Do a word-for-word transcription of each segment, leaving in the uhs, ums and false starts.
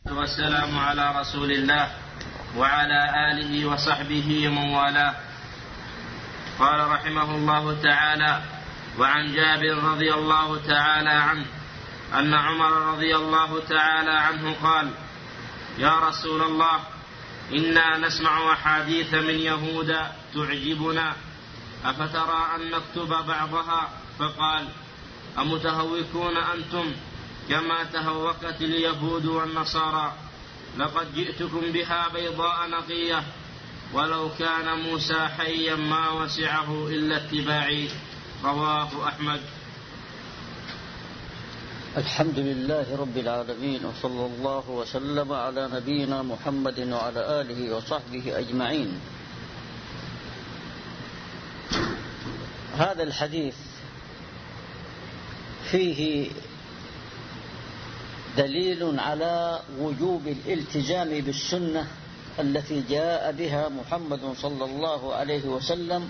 والسلام على رسول الله وعلى آله وصحبه ومن والاه. قال رحمه الله تعالى: وعن جابر رضي الله تعالى عنه أن عمر رضي الله تعالى عنه قال: يا رسول الله، إنا نسمع أحاديث من يهود تعجبنا، أفترى أن نكتب بعضها؟ فقال: أمتهوكون أنتم كما تهوكت اليهود والنصارى؟ لقد جئتكم بها بيضاء نقية، ولو كان موسى حيا ما وسعه إلا اتباعي. رواه أحمد. الحمد لله رب العالمين، وصلى الله وسلم على نبينا محمد وعلى آله وصحبه أجمعين. هذا الحديث فيه دليل على وجوب الالتزام بالسنة التي جاء بها محمد صلى الله عليه وسلم،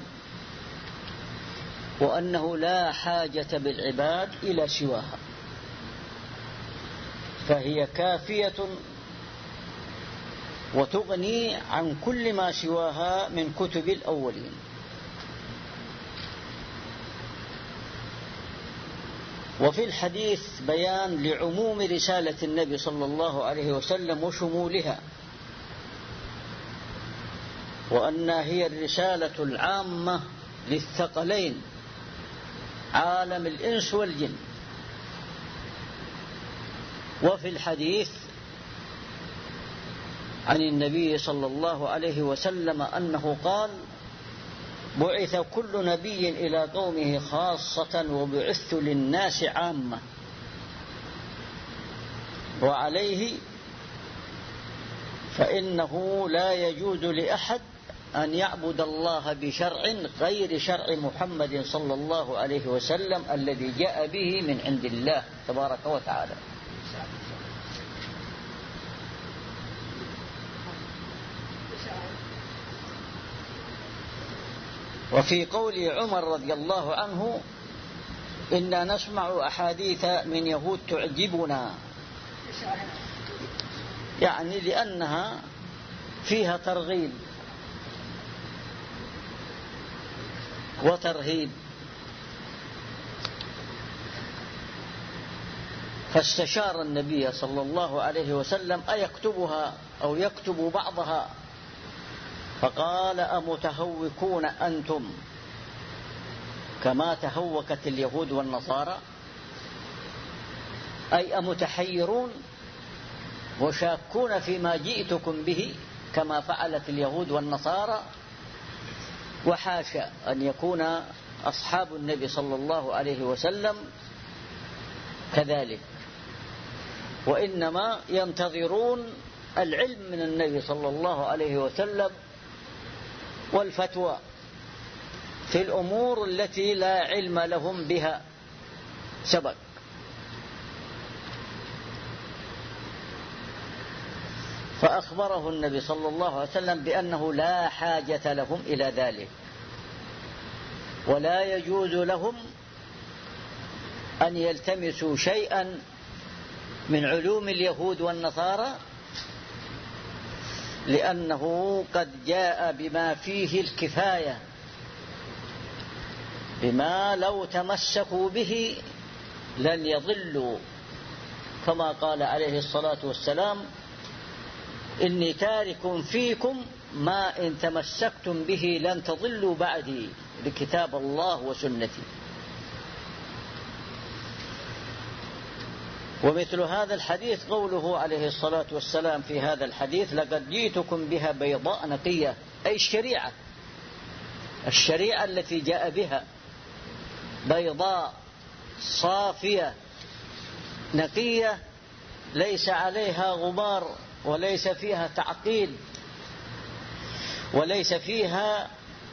وأنه لا حاجة بالعباد إلى سواها، فهي كافية وتغني عن كل ما سواها من كتب الأولين. وفي الحديث بيان لعموم رسالة النبي صلى الله عليه وسلم وشمولها، وأنها هي الرسالة العامة للثقلين، عالم الإنس والجن. وفي الحديث عن النبي صلى الله عليه وسلم أنه قال: بعث كل نبي إلى قومه خاصة وبعثت للناس عامة. وعليه فإنه لا يجوز لأحد أن يعبد الله بشرع غير شرع محمد صلى الله عليه وسلم الذي جاء به من عند الله تبارك وتعالى. وفي قول عمر رضي الله عنه: إنا نسمع أحاديث من يهود تعجبنا، يعني لأنها فيها ترغيب وترهيب. فاستشار النبي صلى الله عليه وسلم أيكتبها أو يكتب بعضها، فقال: أمتهوكون أنتم كما تهوكت اليهود والنصارى؟ أي أمتحيرون وشاكون فيما جئتكم به كما فعلت اليهود والنصارى؟ وحاشا أن يكون أصحاب النبي صلى الله عليه وسلم كذلك، وإنما ينتظرون العلم من النبي صلى الله عليه وسلم والفتوى في الأمور التي لا علم لهم بها سبق. فأخبره النبي صلى الله عليه وسلم بأنه لا حاجة لهم إلى ذلك، ولا يجوز لهم أن يلتمسوا شيئا من علوم اليهود والنصارى، لأنه قد جاء بما فيه الكفاية، بما لو تمسكوا به لن يضلوا، كما قال عليه الصلاة والسلام: إني تارك فيكم ما إن تمسكتم به لن تضلوا بعدي، بكتاب الله وسنتي. ومثل هذا الحديث قوله عليه الصلاة والسلام في هذا الحديث: لقد جئتكم بها بيضاء نقية، أي الشريعة الشريعة التي جاء بها بيضاء صافية نقية، ليس عليها غبار، وليس فيها تعقيد، وليس فيها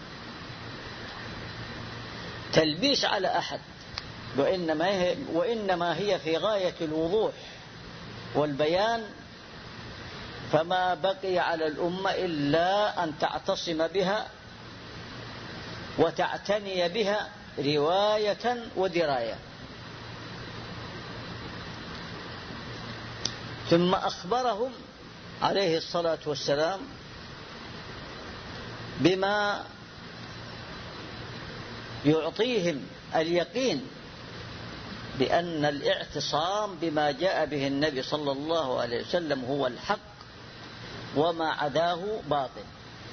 تلبيس على أحد، وإنما هي, وإنما هي في غاية الوضوح والبيان. فما بقي على الأمة إلا أن تعتصم بها وتعتني بها رواية ودراية. ثم أخبرهم عليه الصلاة والسلام بما يعطيهم اليقين بأن الاعتصام بما جاء به النبي صلى الله عليه وسلم هو الحق وما عداه باطل.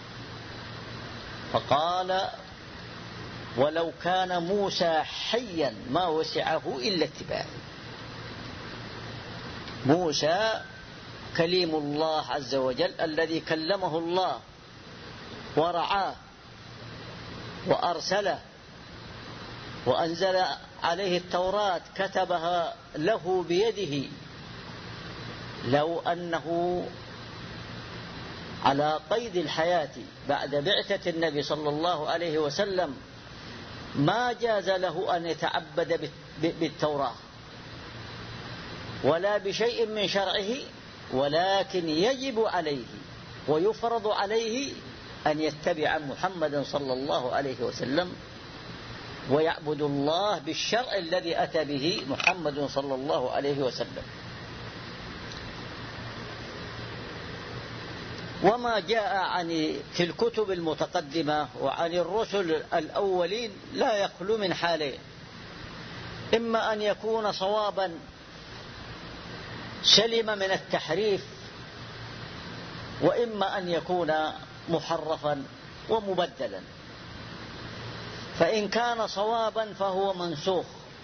فقال: ولو كان موسى حيا ما وسعه إلا اتباعي. موسى كليم الله عز وجل الذي كلمه الله ورعاه وأرسله وأنزل عليه التوراة كتبها له بيده، لو أنه على قيد الحياة بعد بعثة النبي صلى الله عليه وسلم ما جاز له أن يتعبد بالتوراة ولا بشيء من شرعه، ولكن يجب عليه ويفرض عليه أن يتبع محمدا صلى الله عليه وسلم ويعبد الله بالشرع الذي أتى به محمد صلى الله عليه وسلم. وما جاء عن في الكتب المتقدمة وعن الرسل الأولين لا يخلو من حالين: إما أن يكون صوابا سلم من التحريف، وإما أن يكون محرفا ومبدلا. فإن كان صوابا فهو منسوخ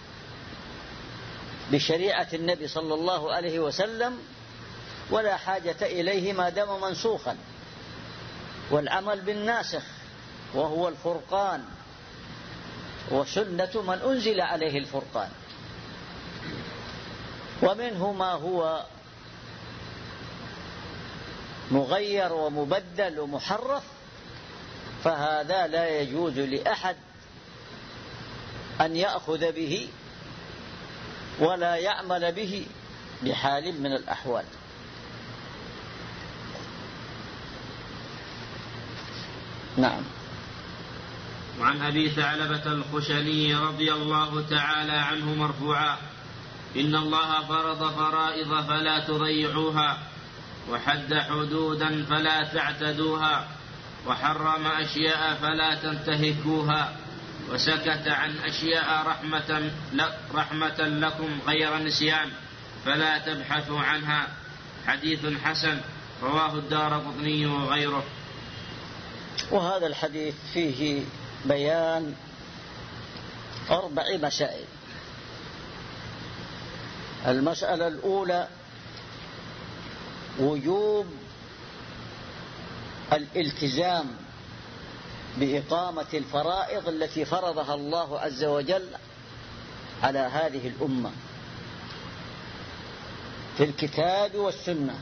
بشريعة النبي صلى الله عليه وسلم ولا حاجة إليه ما دام منسوخا، والعمل بالناسخ وهو الفرقان وسنة من أنزل عليه الفرقان. ومنه ما هو مغير ومبدل ومحرف، فهذا لا يجوز لأحد أن يأخذ به ولا يعمل به بحال من الأحوال. نعم. وعن أبي ثعلبة الخشني رضي الله تعالى عنه مرفوعا: إن الله فرض فرائض فلا تضيعوها، وحد حدودا فلا تعتدوها، وحرم أشياء فلا تنتهكوها، وسكت عن أشياء رحمة, رحمة لكم غير نسيان فلا تبحثوا عنها. حديث حسن رواه الدارقطني وغيره. وهذا الحديث فيه بيان أربع مسائل. المسألة الأولى: وجوب الالتزام بإقامة الفرائض التي فرضها الله عز وجل على هذه الأمة في الكتاب والسنة.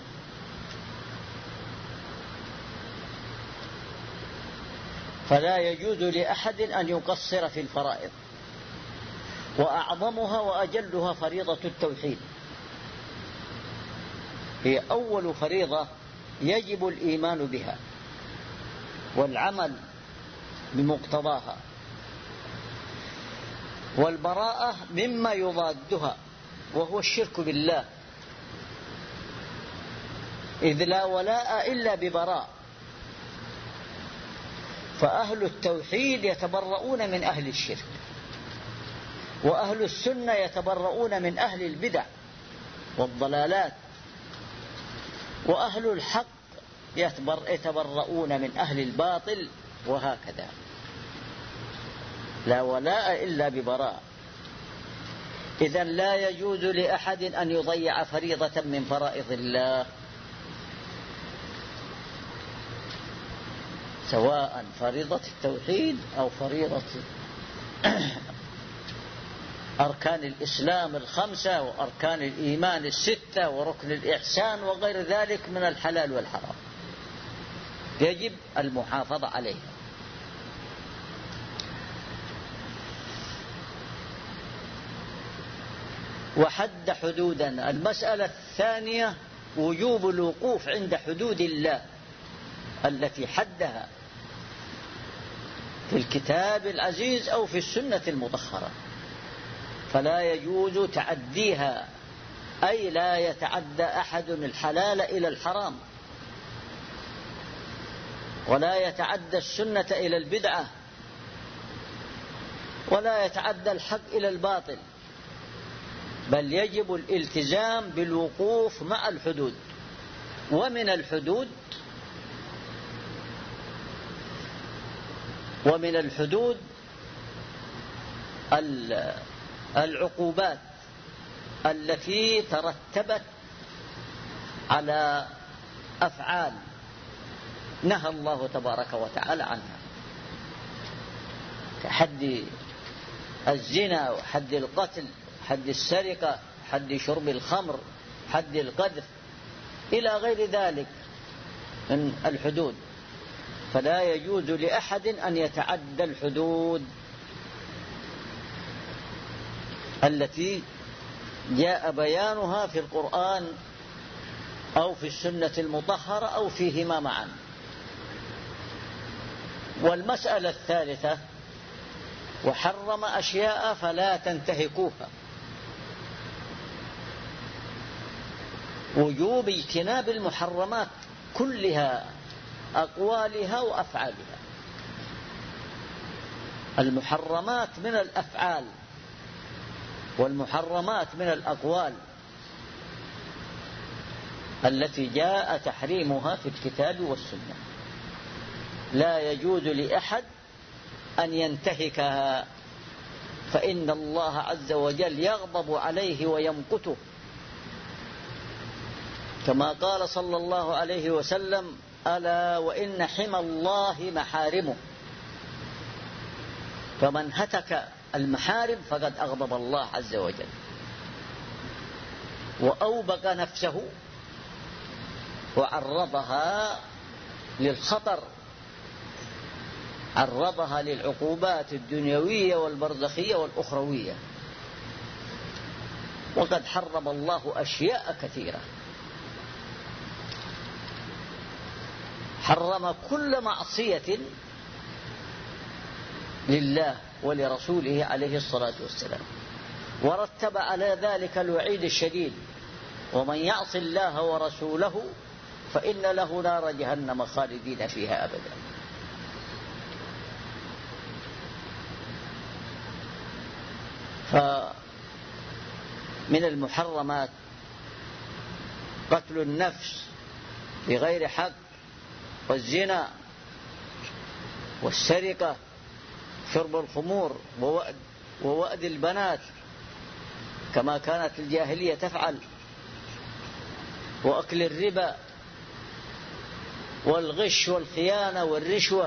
فلا يجوز لأحد أن يقصر في الفرائض، وأعظمها وأجلها فريضة التوحيد، هي أول فريضة يجب الإيمان بها والعمل بمقتضاها، والبراءة مما يضادها وهو الشرك بالله، إذ لا ولاء إلا ببراء. فأهل التوحيد يتبرؤون من أهل الشرك، وأهل السنة يتبرؤون من أهل البدع والضلالات، وأهل الحق يتبرؤون من أهل الباطل، وهكذا. لا ولاء إلا ببراء. إذن لا يجوز لأحد أن يضيع فريضة من فرائض الله، سواء فريضة التوحيد أو فريضة أركان الإسلام الخمسة وأركان الإيمان الستة وركن الإحسان وغير ذلك من الحلال والحرام، يجب المحافظة عليها. وحد حدودا. المسألة الثانية: وجوب الوقوف عند حدود الله التي حدها في الكتاب العزيز أو في السنة المطهرة، فلا يجوز تعديها أي لا يتعدى أحد الحلال إلى الحرام، ولا يتعدى السنة إلى البدعة، ولا يتعدى الحق إلى الباطل، بل يجب الالتزام بالوقوف مع الحدود. ومن الحدود ومن الحدود العقوبات التي ترتبت على أفعال نهى الله تبارك وتعالى عنها، كحد الزنا وحد القتل، حد السرقة، حد شرب الخمر، حد القذف، إلى غير ذلك من الحدود. فلا يجوز لأحد أن يتعدى الحدود التي جاء بيانها في القرآن أو في السنة المطهرة أو فيهما معا. والمسألة الثالثة: وحرم أشياء فلا تنتهكوها، وجوب اجتناب المحرمات كلها، أقوالها وأفعالها. المحرمات من الأفعال والمحرمات من الأقوال التي جاء تحريمها في الكتاب والسنة، لا يجوز لأحد أن ينتهكها، فإن الله عز وجل يغضب عليه ويمقته، كما قال صلى الله عليه وسلم: ألا وإن حمى الله محارمه، فمن هتك المحارم فقد أغضب الله عز وجل، وأوبق نفسه وعرضها للخطر، عرضها للعقوبات الدنيوية والبرزخية والأخروية. وقد حرم الله أشياء كثيرة، حرم كل معصية لله ولرسوله عليه الصلاة والسلام، ورتب على ذلك الوعيد الشديد: ومن يعص الله ورسوله فإن له نار جهنم خالدين فيها أبدا. فمن المحرمات قتل النفس بغير حق، والزنا، والسرقة، شرب الخمور، ووأد, ووأد البنات كما كانت الجاهلية تفعل، وأكل الربا، والغش والخيانة والرشوة،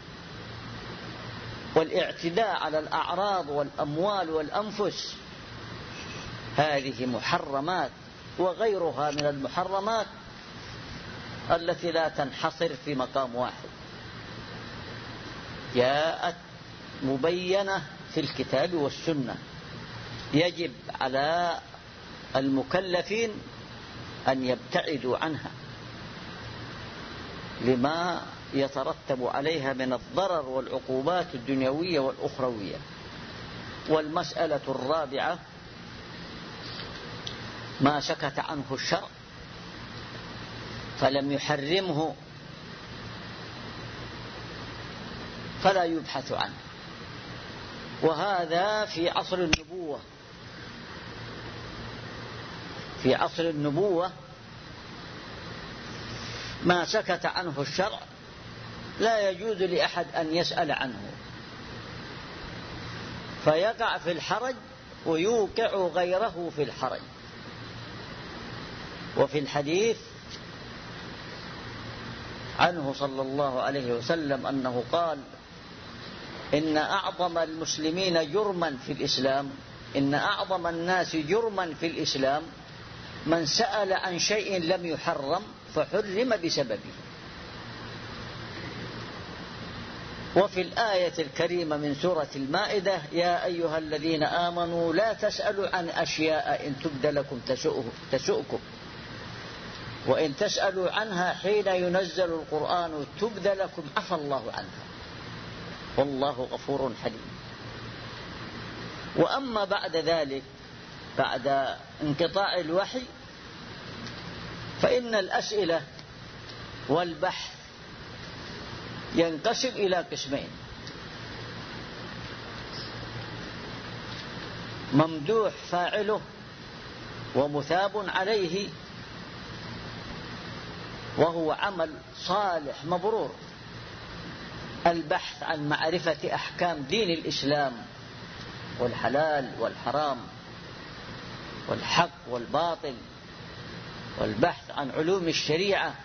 والاعتداء على الأعراض والأموال والأنفس. هذه محرمات، وغيرها من المحرمات التي لا تنحصر في مقام واحد، جاءت مبينة في الكتاب والسنة. يجب على المكلفين أن يبتعدوا عنها لما يترتب عليها من الضرر والعقوبات الدنيوية والأخروية. والمسألة الرابعة: ما سكت عنه الشرع فلم يحرمه فلا يبحث عنه. وهذا في عصر النبوة، في عصر النبوة ما سكت عنه الشرع لا يجوز لأحد أن يسأل عنه، فيقع في الحرج ويوقع غيره في الحرج. وفي الحديث عنه صلى الله عليه وسلم أنه قال: إن أعظم المسلمين جرما في الإسلام إن أعظم الناس جرما في الإسلام من سأل عن شيء لم يحرم فحرم بسببه. وفي الآية الكريمة من سورة المائدة: يا أيها الذين آمنوا لا تسألوا عن أشياء إن تبد لكم تسؤكم، وإن تسألوا عنها حين ينزل القرآن تبد لكم عفى الله عنها والله غفور حليم. وأما بعد ذلك بعد انقطاع الوحي، فإن الأسئلة والبحث ينقسم إلى قسمين: ممدوح فاعله ومثاب عليه، وهو عمل صالح مبرور، البحث عن معرفة أحكام دين الإسلام والحلال والحرام والحق والباطل، والبحث عن علوم الشريعة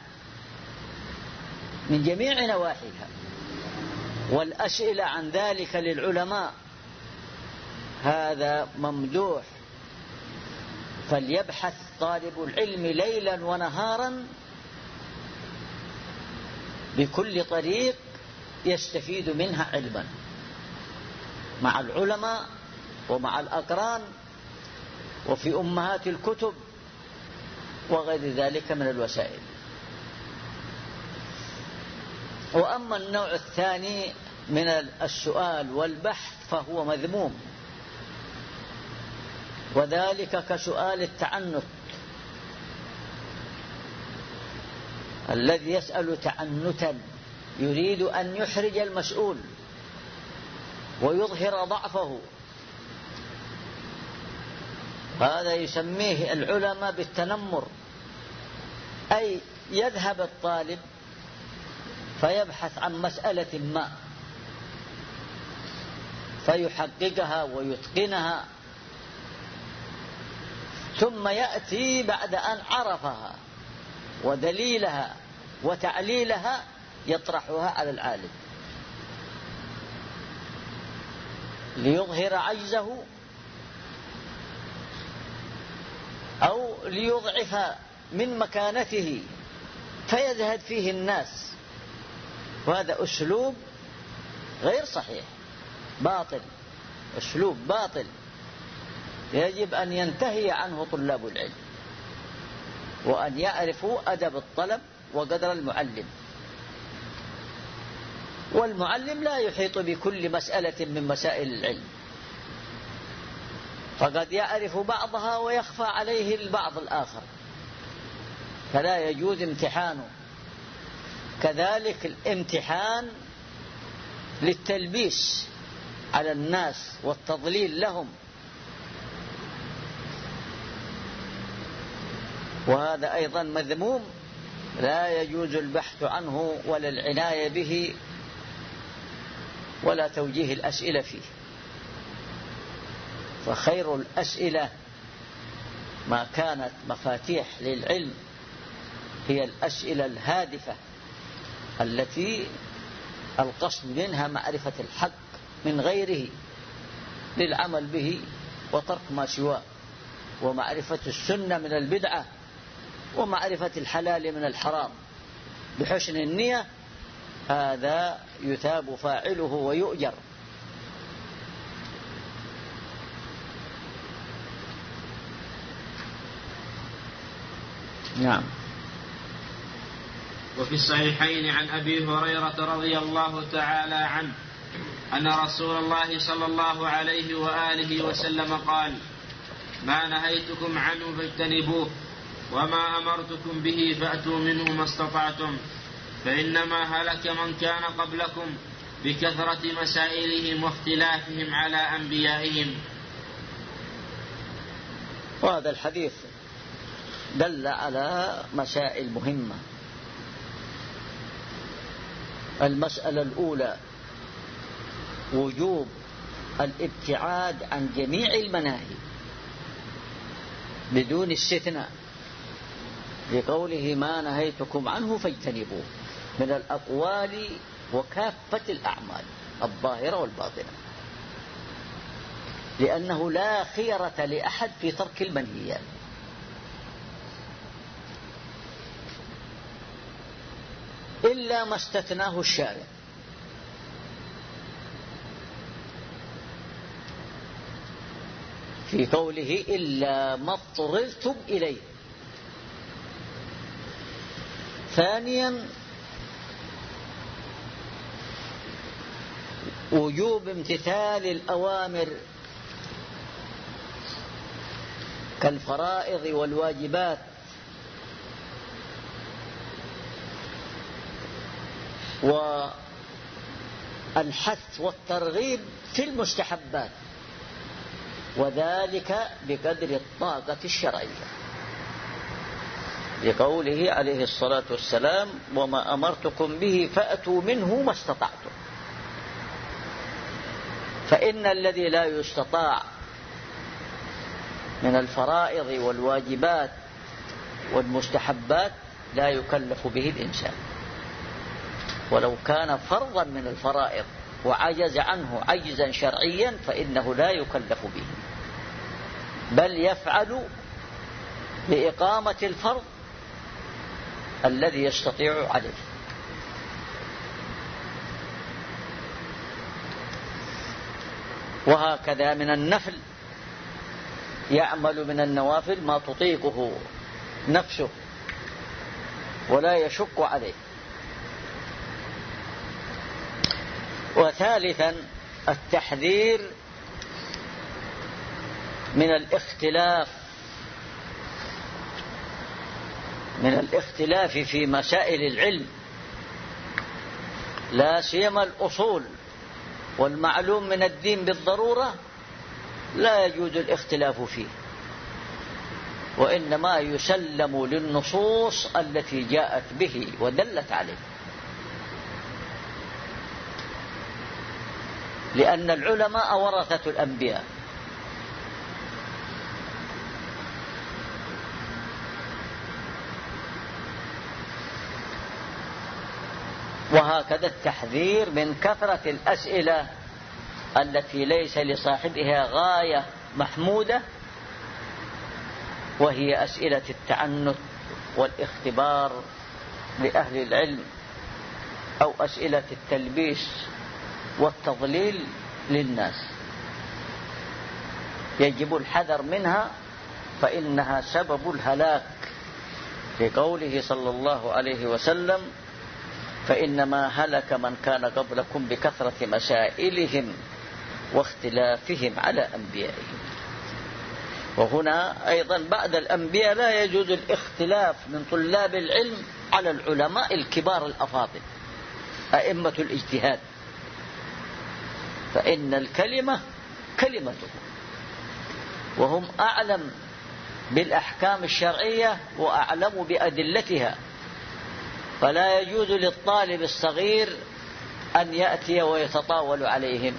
من جميع نواحيها، والأسئلة عن ذلك للعلماء، هذا ممدوح. فليبحث طالب العلم ليلا ونهارا بكل طريق يستفيد منها علما، مع العلماء ومع الأقران وفي أمهات الكتب وغير ذلك من الوسائل. وأما النوع الثاني من السؤال والبحث فهو مذموم، وذلك كسؤال التعنت، الذي يسأل تعنتا يريد أن يحرج المسؤول ويظهر ضعفه، هذا يسميه العلماء بالتنمر، أي يذهب الطالب فيبحث عن مسألة ما فيحققها ويتقنها، ثم يأتي بعد أن عرفها ودليلها وتعليلها يطرحها على العالم ليظهر عجزه أو ليضعف من مكانته فيزهد فيه الناس، وهذا أسلوب غير صحيح، باطل، أسلوب باطل يجب أن ينتهي عنه طلاب العلم، وأن يعرفوا أدب الطلب وقدر المعلم. والمعلم لا يحيط بكل مسألة من مسائل العلم، فقد يعرف بعضها ويخفى عليه البعض الآخر، فلا يجوز امتحانه. كذلك الامتحان للتلبيس على الناس والتضليل لهم، وهذا أيضا مذموم، لا يجوز البحث عنه ولا العناية به ولا توجيه الأسئلة فيه. فخير الأسئلة ما كانت مفاتيح للعلم هي الأسئلة الهادفة التي القصد منها معرفة الحق من غيره للعمل به وترك ما سواه، ومعرفة السنة من البدعة، ومعرفة الحلال من الحرام بحسن النية، هذا يثاب فاعله ويؤجر. نعم. وفي الصحيحين عن أبي هريرة رضي الله تعالى عنه أن رسول الله صلى الله عليه وآله وسلم قال: ما نهيتكم عنه فاجتنبوه، وما أمرتكم به فأتوا منه ما استطعتم، فإنما هلك من كان قبلكم بكثرة مسائلهم واختلافهم على أنبيائهم. وهذا الحديث دل على مسائل مهمة. المسألة الأولى وجوب الابتعاد عن جميع المناهي بدون استثناء، لقوله ما نهيتكم عنه فاجتنبوه، من الأقوال وكافة الأعمال الظاهرة والباطنة، لأنه لا خيرة لأحد في ترك المنهيات. إلا ما استثناه الشارع، في قوله إلا ما اضطررتم إليه. ثانيا وجوب امتثال الأوامر كالفرائض والواجبات، والحث والترغيب في المستحبات، وذلك بقدر الطاقة الشرعية، لقوله عليه الصلاة والسلام: وما أمرتكم به فأتوا منه ما استطعتم. فإن الذي لا يستطاع من الفرائض والواجبات والمستحبات لا يكلف به الإنسان، ولو كان فرضا من الفرائض وعجز عنه عجزا شرعيا فإنه لا يكلف به، بل يفعل لإقامة الفرض الذي يستطيع عليه. وهكذا من النفل يعمل من النوافل ما تطيقه نفسه ولا يشق عليه. وثالثا التحذير من الاختلاف من الاختلاف في مسائل العلم، لا سيما الأصول، والمعلوم من الدين بالضرورة لا يجوز الاختلاف فيه، وإنما يسلم للنصوص التي جاءت به ودلت عليه، لأن العلماء ورثة الأنبياء، وهكذا التحذير من كثرة الأسئلة التي ليس لصاحبها غاية محمودة، وهي أسئلة التعنت والاختبار لأهل العلم، أو أسئلة التلبيس والتضليل للناس، يجب الحذر منها فإنها سبب الهلاك، في قوله صلى الله عليه وسلم: فإنما هلك من كان قبلكم بكثرة مسائلهم واختلافهم على أنبيائهم. وهنا أيضا بعد الأنبياء لا يجوز الاختلاف من طلاب العلم على العلماء الكبار الأفاضل أئمة الاجتهاد، فإن الكلمة كلمته، وهم أعلم بالأحكام الشرعية وأعلم بأدلتها، فلا يجوز للطالب الصغير أن يأتي ويتطاول عليهم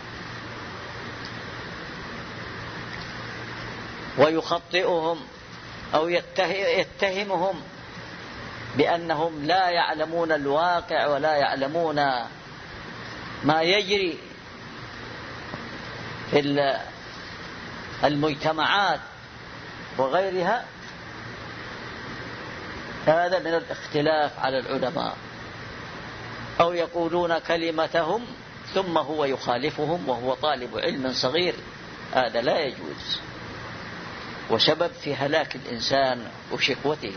ويخطئهم أو يتهمهم بأنهم لا يعلمون الواقع ولا يعلمون ما يجري في المجتمعات وغيرها. هذا من الاختلاف على العلماء، أو يقولون كلمتهم ثم هو يخالفهم وهو طالب علم صغير، هذا لا يجوز، وسبب في هلاك الإنسان وشقوته.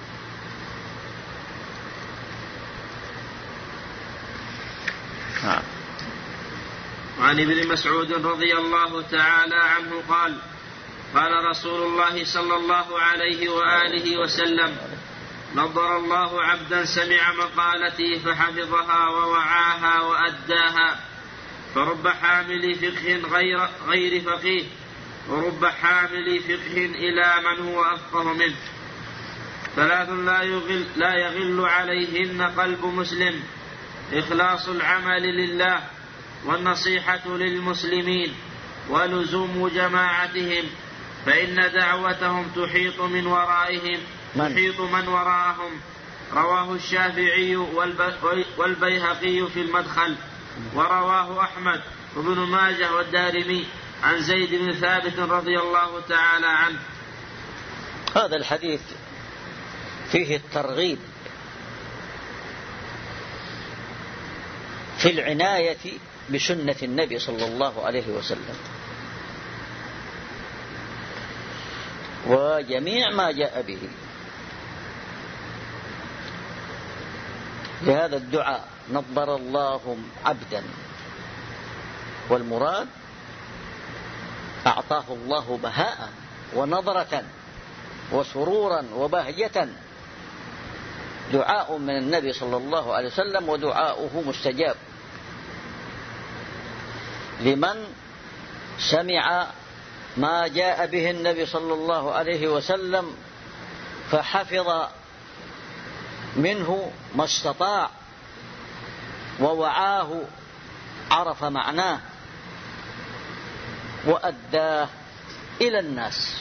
عن ابن مسعود رضي الله تعالى عنه قال: قال رسول الله صلى الله عليه وآله وسلم: نضر الله عبدا سمع مقالتي فحفظها ووعاها وأداها، فرب حامل فقه غير, غير فقيه، ورب حامل فقه إلى من هو أفقه منه. ثلاث لا يغل, لا يغل عليهن قلب مسلم: إخلاص العمل لله، والنصيحة للمسلمين، ولزوم جماعتهم، فإن دعوتهم تحيط من ورائهم تحيط من وراءهم. رواه الشافعي والبيهقي في المدخل، ورواه أحمد وابن ماجه والدارمي عن زيد بن ثابت رضي الله تعالى عنه. هذا الحديث فيه الترغيب في العناية بسنة النبي صلى الله عليه وسلم وجميع ما جاء به. لهذا الدعاء نضر الله عبدا، والمراد أعطاه الله بهاء ونظرة وسرورا وبهجة دعاء من النبي صلى الله عليه وسلم، ودعاؤه مستجاب لمن سمع ما جاء به النبي صلى الله عليه وسلم فحفظ منه ما استطاع ووعاه، عرف معناه وأداه إلى الناس،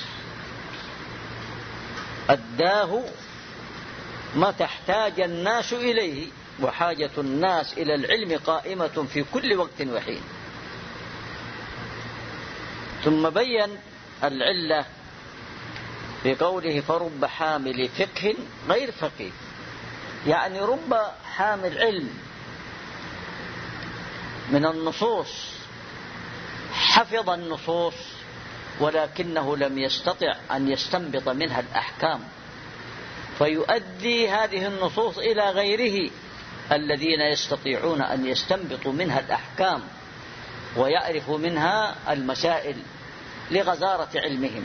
أداه ما تحتاج الناس إليه، وحاجة الناس إلى العلم قائمة في كل وقت وحين. ثم بين العلة بقوله فرب حامل فقه غير فقيه، يعني رب حامل علم من النصوص، حفظ النصوص ولكنه لم يستطع أن يستنبط منها الأحكام، فيؤدي هذه النصوص إلى غيره الذين يستطيعون أن يستنبطوا منها الأحكام ويعرفوا منها المسائل لغزارة علمهم.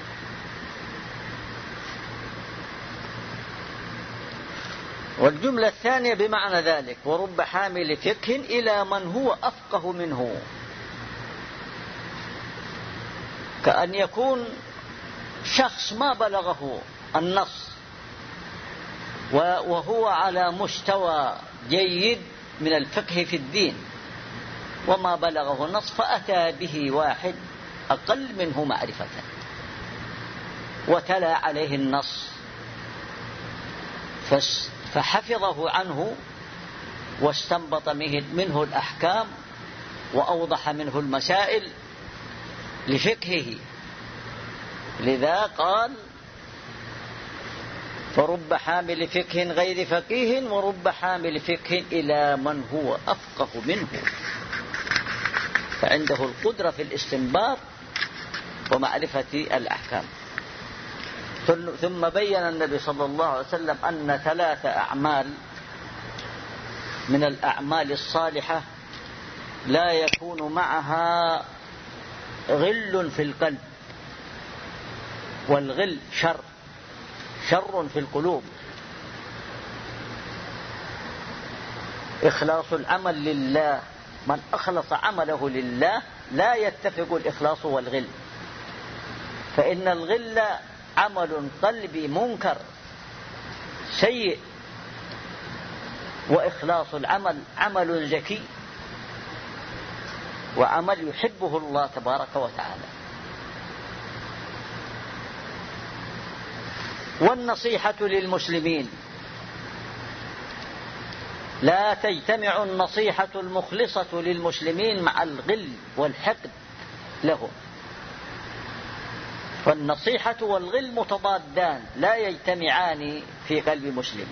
والجملة الثانية بمعنى ذلك، ورب حامل فقه إلى من هو أفقه منه، كأن يكون شخص ما بلغه النص وهو على مستوى جيد من الفقه في الدين، وما بلغه النص فأتى به واحد أقل منه معرفة وتلا عليه النص فحفظه عنه واستنبط منه الأحكام وأوضح منه المسائل لفقهه. لذا قال فرب حامل فقه غير فقيه، ورب حامل فقه إلى من هو أفقه منه، فعنده القدرة في الاستنباط ومعرفة الأحكام. ثم بين النبي صلى الله عليه وسلم أن ثلاث أعمال من الأعمال الصالحة لا يكون معها غل في القلب، والغل شر شر في القلوب. إخلاص العمل لله، من أخلص عمله لله لا يتفق الإخلاص والغل، فإن الغل عمل قلبي منكر سيء، وإخلاص العمل عمل زكي وعمل يحبه الله تبارك وتعالى. والنصيحة للمسلمين، لا تجتمع النصيحة المخلصة للمسلمين مع الغل والحقد لهم، فالنصيحة والغل متضادان لا يجتمعان في قلب مسلم.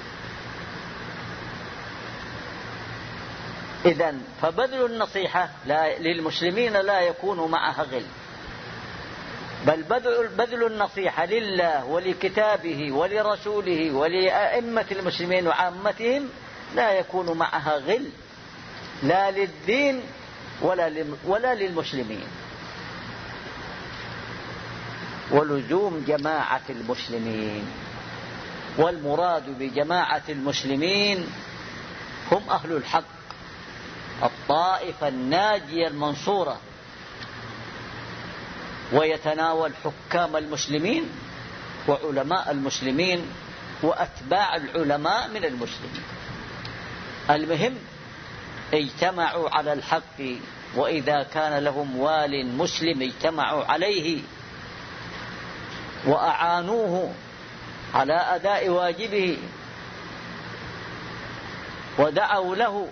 إذن فبذل النصيحة للمسلمين لا يكون معها غل، بل بذل النصيحة لله ولكتابه ولرسوله ولأئمة المسلمين وعامتهم لا يكون معها غل، لا للدين ولا ولا للمسلمين. ولزوم جماعة المسلمين، والمراد بجماعة المسلمين هم أهل الحق، الطائفة الناجية المنصورة، ويتناول حكام المسلمين وعلماء المسلمين وأتباع العلماء من المسلمين. المهم اجتمعوا على الحق، وإذا كان لهم وال مسلم اجتمعوا عليه وأعانوه على أداء واجبه ودعوا له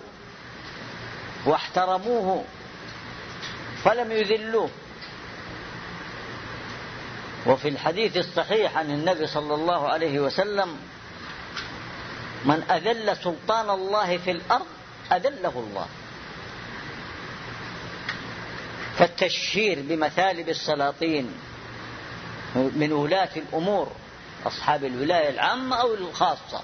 واحترموه فلم يذلوه. وفي الحديث الصحيح عن النبي صلى الله عليه وسلم من أذل سلطان الله في الأرض أذله الله. فالتشهير بمثالب السلاطين من ولاة الأمور أصحاب الولاية العامة أو الخاصة،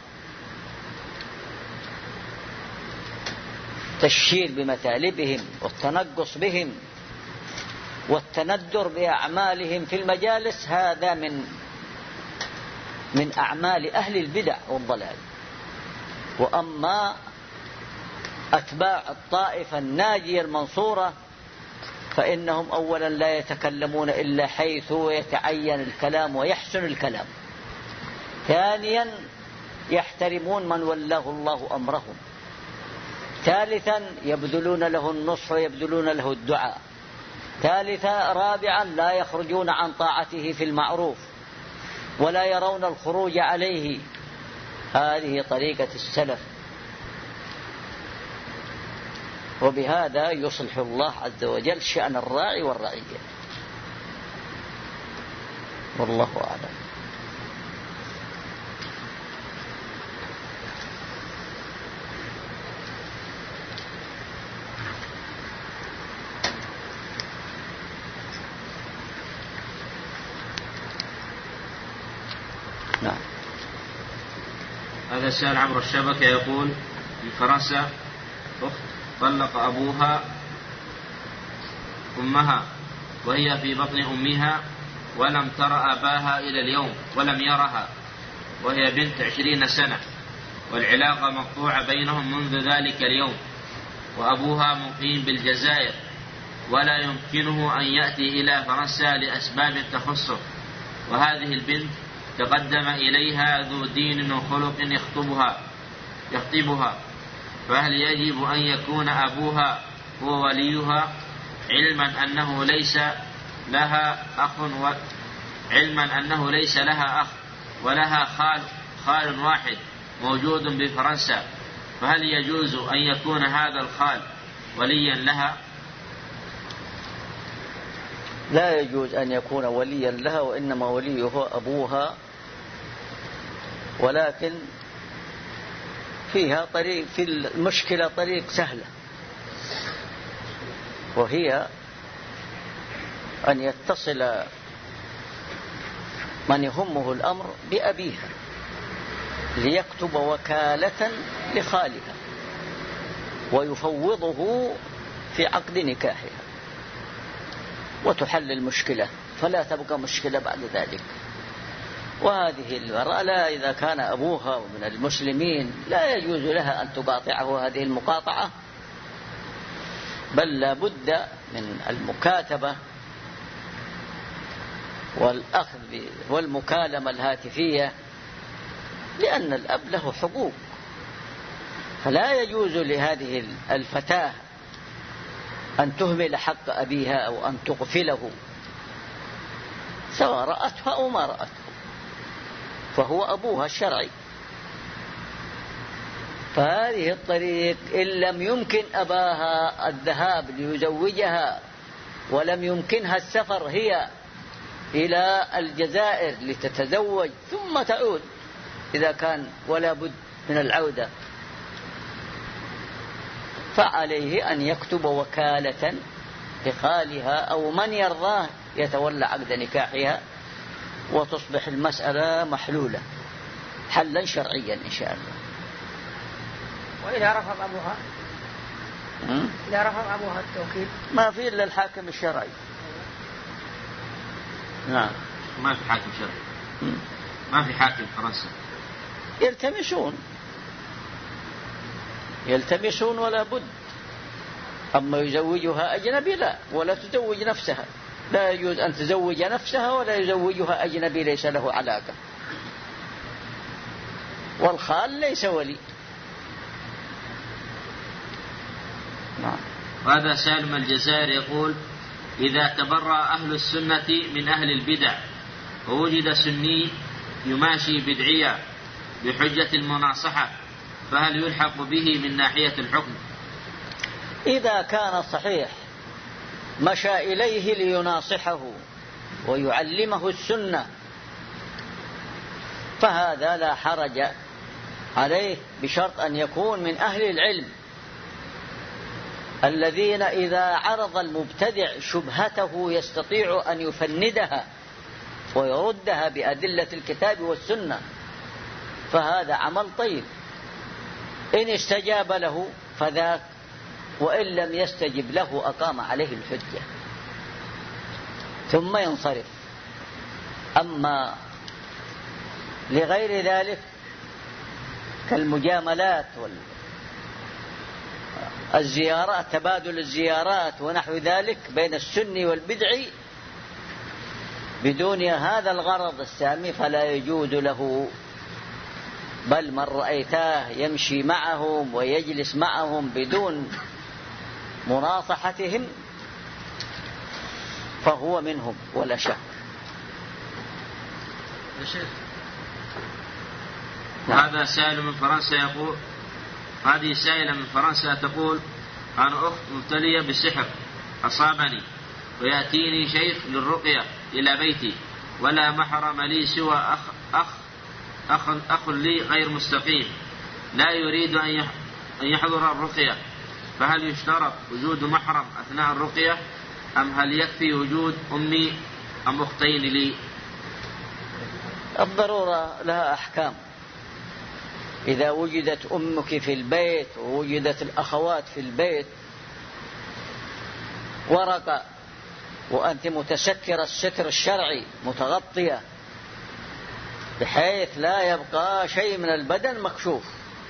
تشهير بمثالبهم والتنقص بهم والتندر بأعمالهم في المجالس هذا من من أعمال أهل البدع والضلال. وأما أتباع الطائفة الناجية المنصورة فإنهم أولا لا يتكلمون إلا حيث يتعين الكلام ويحسن الكلام. ثانيا يحترمون من ولاه الله أمرهم. ثالثا يبذلون له النصح ويبذلون له الدعاء. ثالثا رابعا لا يخرجون عن طاعته في المعروف ولا يرون الخروج عليه. هذه طريقة السلف، وبهذا يصلح الله عز وجل شأن الراعي والرعية. والله أعلم. نعم. هذا السائل عبر الشبكة يقول: في فرنسا أخت طلق أبوها أمها وهي في بطن أمها ولم ترى أباها إلى اليوم ولم يرها، وهي بنت عشرين سنة، والعلاقة مقطوعة بينهم منذ ذلك اليوم، وأبوها مقيم بالجزائر ولا يمكنه أن يأتي إلى فرنسا لأسباب تخصه، وهذه البنت تقدم إليها ذو دين وخلق يخطبها يخطبها فهل يجب أن يكون أبوها هو وليها، علما أنه ليس لها أخ و... علما أنه ليس لها أخ ولها خال خال واحد موجود بفرنسا، فهل يجوز أن يكون هذا الخال وليا لها؟ لا يجوز أن يكون وليا لها، وإنما وليه أبوها، ولكن فيها طريق في المشكلة طريق سهلة، وهي أن يتصل من يهمه الأمر بأبيها ليكتب وكالة لخالها ويفوضه في عقد نكاحها وتحل المشكلة، فلا تبقى مشكلة بعد ذلك. وهذه المرأة لا إذا كان أبوها من المسلمين لا يجوز لها أن تقاطعه هذه المقاطعة، بل لا بد من المكاتبة والأخذ والمكالمة الهاتفية، لأن الأب له حقوق، فلا يجوز لهذه الفتاة أن تهمل حق أبيها أو أن تغفله سواء رأته أو ما رأته، فهو أبوها الشرعي. فهذه الطريق إن لم يمكن أباها الذهاب ليزوجها ولم يمكنها السفر هي إلى الجزائر لتتزوج ثم تعود إذا كان ولا بد من العودة، فعليه أن يكتب وكالة لخالها أو من يرضاه يتولى عقد نكاحها، وتصبح المسألة محلولة حلا شرعيا إن شاء الله. وإذا رفض أبوها إذا رفض أبوها التوكيل ما في إلا الحاكم الشرعي. نعم، ما في حاكم شرعي، ما في حاكم فرنسا. يلتمسون يلتمسون ولا بد. أما يزوجها أجنبي لا، ولا تزوج نفسها، لا يجوز أن تزوج نفسها ولا يزوجها أجنبي ليس له علاقة. والخال ليس ولي. نعم. هذا سالم الجزائر يقول: إذا تبرأ أهل السنة من أهل البدع ووجد سني يماشي بدعيا بحجة المناصحة، فهل يلحق به من ناحية الحكم؟ إذا كان صحيح مشى إليه ليناصحه ويعلمه السنة فهذا لا حرج عليه، بشرط أن يكون من أهل العلم الذين إذا عرض المبتدع شبهته يستطيع أن يفندها ويردها بأدلة الكتاب والسنة، فهذا عمل طيب. إن استجاب له فذاك، وإن لم يستجب له أقام عليه الحجة. ثم ينصرف. أما لغير ذلك كالمجاملات والزيارات، تبادل الزيارات ونحو ذلك بين السني والبدعي بدون هذا الغرض السامي فلا يجوز له، بل من رأيتاه يمشي معهم ويجلس معهم بدون مناصحتهم فهو منهم ولا شك. وهذا سائل من فرنسا يقول، هذه سائلة من فرنسا تقول: أنا أخت مبتلية بالسحر أصابني، ويأتيني شيخ للرقية إلى بيتي ولا محرم لي سوى أخ, أخ, أخ, أخ لي غير مستقيم لا يريد أن يحضر الرقية، فهل يشترط وجود محرم أثناء الرقية أم هل يكفي وجود أمي أم أختين لي؟ الضرورة لها أحكام. إذا وجدت أمك في البيت ووجدت الأخوات في البيت ورقة وأنت متسترة الستر الشرعي متغطية بحيث لا يبقى شيء من البدن مكشوف،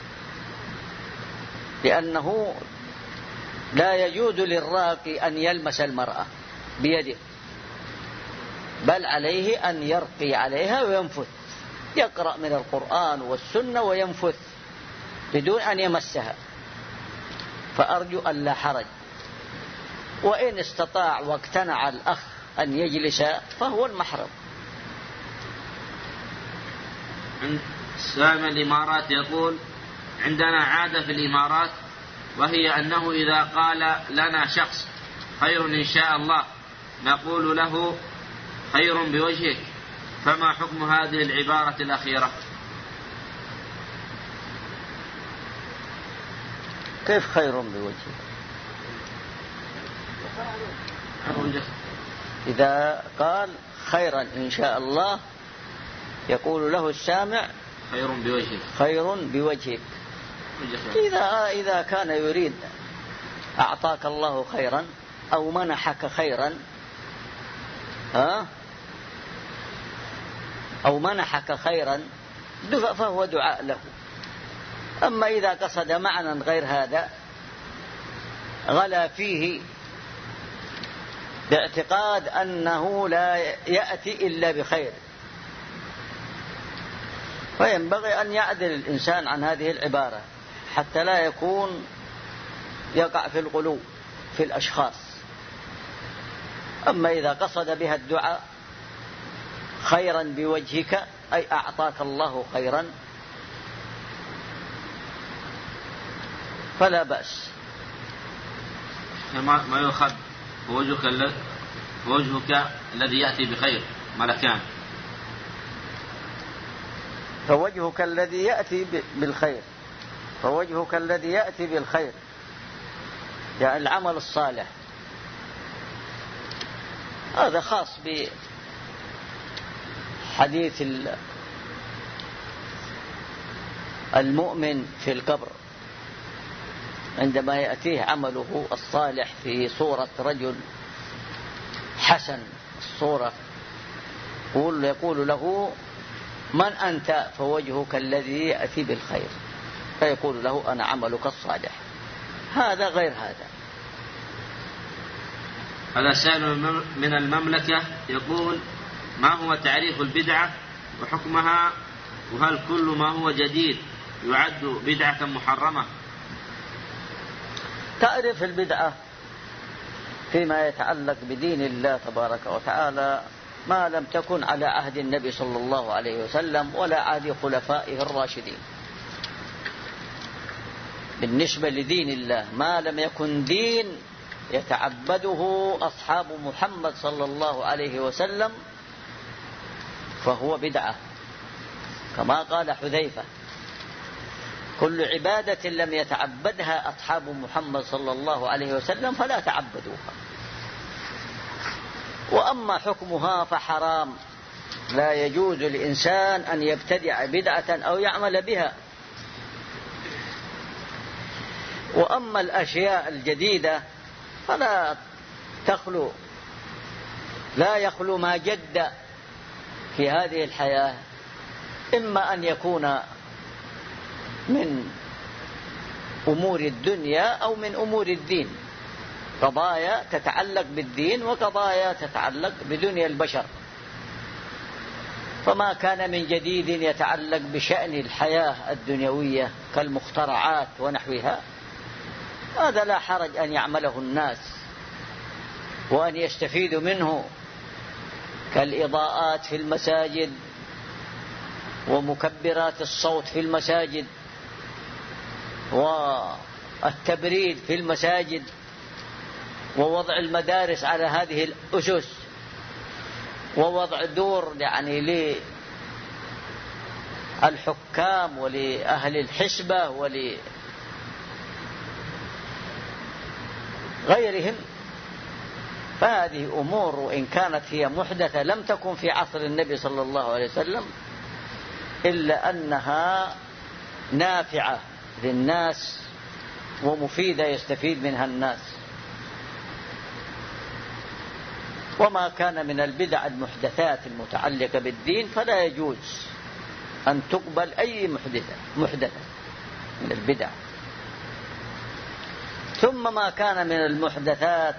لأنه لا يجوز للراقي أن يلمس المرأة بيده، بل عليه أن يرقي عليها وينفث، يقرأ من القرآن والسنة وينفث بدون أن يمسها، فأرجو أن لا حرج. وإن استطاع واقتنع الأخ أن يجلس فهو المحرم. سامي الإمارات يقول: عندنا عادة في الإمارات، وهي أنه إذا قال لنا شخص خير إن شاء الله نقول له خير بوجهك، فما حكم هذه العبارة الأخيرة؟ كيف خير بوجهك؟ إذا قال خيرا إن شاء الله يقول له السامع خير بوجهك خير بوجهك. إذا, إذا كان يريد أعطاك الله خيرا أو منحك خيرا ها أو منحك خيرا فهو دعاء له. أما إذا قصد معنى غير هذا غلا فيه باعتقاد أنه لا يأتي إلا بخير، فينبغي أن يعدل الإنسان عن هذه العبارة حتى لا يكون يقع في الغلو في الأشخاص. أما إذا قصد بها الدعاء خيرا بوجهك أي أعطاك الله خيرا فلا بأس. ما يؤخذ وجهك, وجهك الذي يأتي بخير ملكان، فوجهك الذي يأتي بالخير فوجهك الذي يأتي بالخير يعني العمل الصالح، هذا خاص بحديث المؤمن في القبر عندما يأتيه عمله الصالح في صورة رجل حسن الصورة يقول له من أنت؟ فوجهك الذي يأتي بالخير، فيقول له أنا عملك الصالح. هذا غير هذا. هذا سائل من المملكة يقول: ما هو تعريف البدعة وحكمها، وهل كل ما هو جديد يعد بدعة محرمة؟ تعرف البدعة فيما يتعلق بدين الله تبارك وتعالى ما لم تكن على عهد النبي صلى الله عليه وسلم ولا عهد خلفائه الراشدين. بالنسبة لدين الله ما لم يكن دين يتعبده أصحاب محمد صلى الله عليه وسلم فهو بدعة، كما قال حذيفة: كل عبادة لم يتعبدها أصحاب محمد صلى الله عليه وسلم فلا تعبدوها. وأما حكمها فحرام، لا يجوز للإنسان أن يبتدع بدعة أو يعمل بها. وأما الأشياء الجديدة فلا تخلو لا يخلو ما جد في هذه الحياة، إما أن يكون من أمور الدنيا أو من أمور الدين، قضايا تتعلق بالدين وقضايا تتعلق بدنيا البشر. فما كان من جديد يتعلق بشأن الحياة الدنيوية كالمخترعات ونحوها، هذا لا حرج أن يعمله الناس وأن يستفيدوا منه، كالإضاءات في المساجد ومكبرات الصوت في المساجد والتبريد في المساجد ووضع المدارس على هذه الأسس ووضع دور يعني للحكام ولأهل الحسبة ولغيرهم. فهذه أمور وإن كانت هي محدثة لم تكن في عصر النبي صلى الله عليه وسلم، إلا أنها نافعة للناس ومفيدة يستفيد منها الناس. وما كان من البدع المحدثات المتعلقة بالدين فلا يجوز أن تقبل أي محدثة محدثة من البدع. ثم ما كان من المحدثات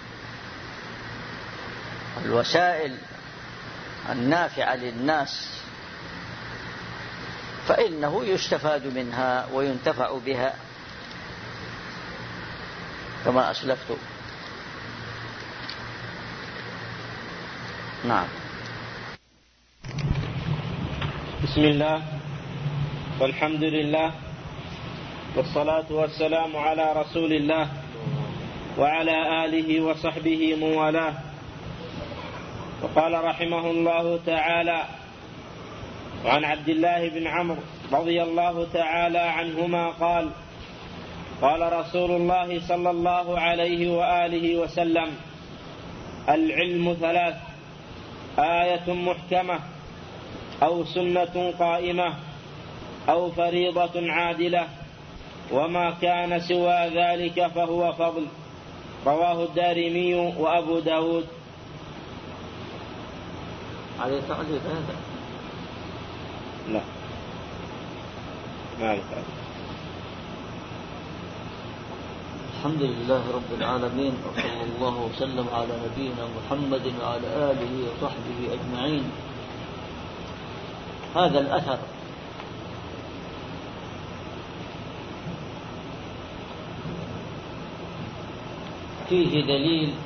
الوسائل النافعة للناس فإنه يستفاد منها وينتفع بها كما أسلفت. نعم. بسم الله والحمد لله والصلاة والسلام على رسول الله وعلى آله وصحبه من والاه. وقال رحمه الله تعالى: وعن عبد الله بن عمرو رضي الله تعالى عنهما قال: قال رسول الله صلى الله عليه وآله وسلم: العلم ثلاث: آية محكمة أو سنة قائمة أو فريضة عادلة، وما كان سوى ذلك فهو فضل. رواه الدارمي وأبو داود. عليه تعليق هذا؟ لا ما عليه تعليق. الحمد لله رب العالمين، وصلى الله وسلم على نبينا محمد وعلى آله وصحبه أجمعين. هذا الأثر فيه دليل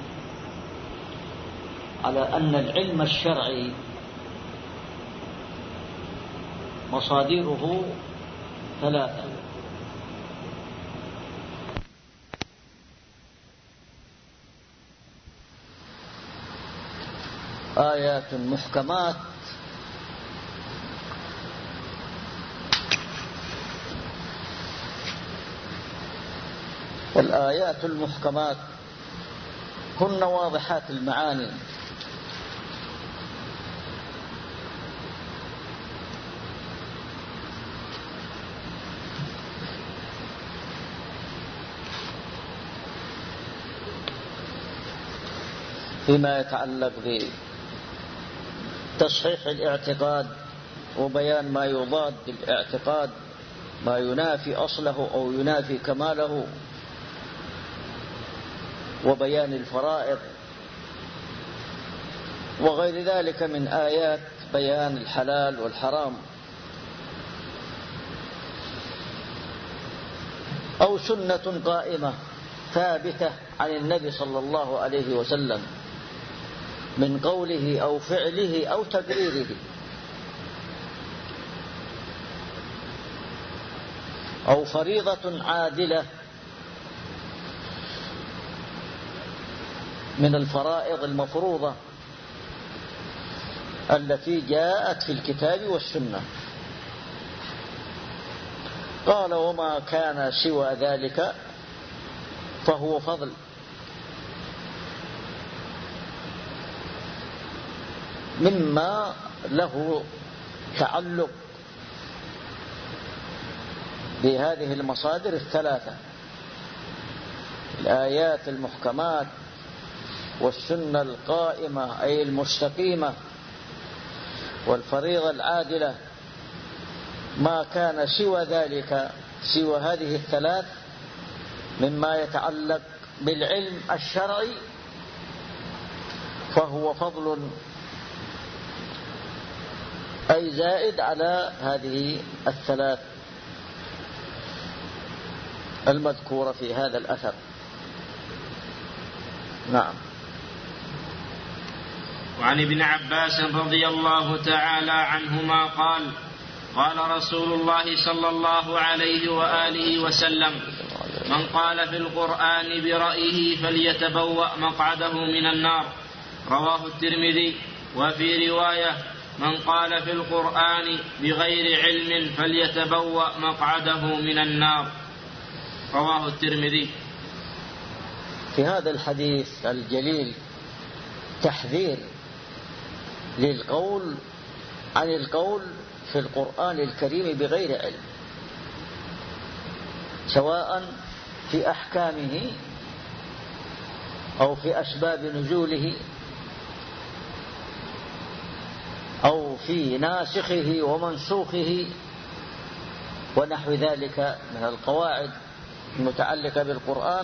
على أن العلم الشرعي مصادره ثلاثة: آيات محكمات والآيات المحكمات هن واضحات المعاني، فيما يتعلق بتصحيح الاعتقاد وبيان ما يضاد الاعتقاد، ما ينافي أصله أو ينافي كماله، وبيان الفرائض وغير ذلك من آيات بيان الحلال والحرام، أو سنة قائمة ثابتة عن النبي صلى الله عليه وسلم من قوله أو فعله أو تقريره، أو فريضة عادلة من الفرائض المفروضة التي جاءت في الكتاب والسنة. قال: وما كان سوى ذلك فهو فضل. مما له تعلق بهذه المصادر الثلاثة: الآيات المحكمات والسنة القائمة أي المستقيمة والفريضة العادلة، ما كان سوى ذلك سوى هذه الثلاث مما يتعلق بالعلم الشرعي فهو فضل أي زائد على هذه الثلاث المذكورة في هذا الأثر. نعم. وعن ابن عباس رضي الله تعالى عنهما قال قال رسول الله صلى الله عليه وآله وسلم: من قال في القرآن برأيه فليتبوأ مقعده من النار. رواه الترمذي. وفي رواية: من قال في القرآن بغير علم فليتبوأ مقعده من النار. رواه الترمذي. في هذا الحديث الجليل تحذير للقول عن القول في القرآن الكريم بغير علم، سواء في أحكامه أو في أسباب نزوله أو في ناسخه ومنسوخه ونحو ذلك من القواعد المتعلقة بالقرآن.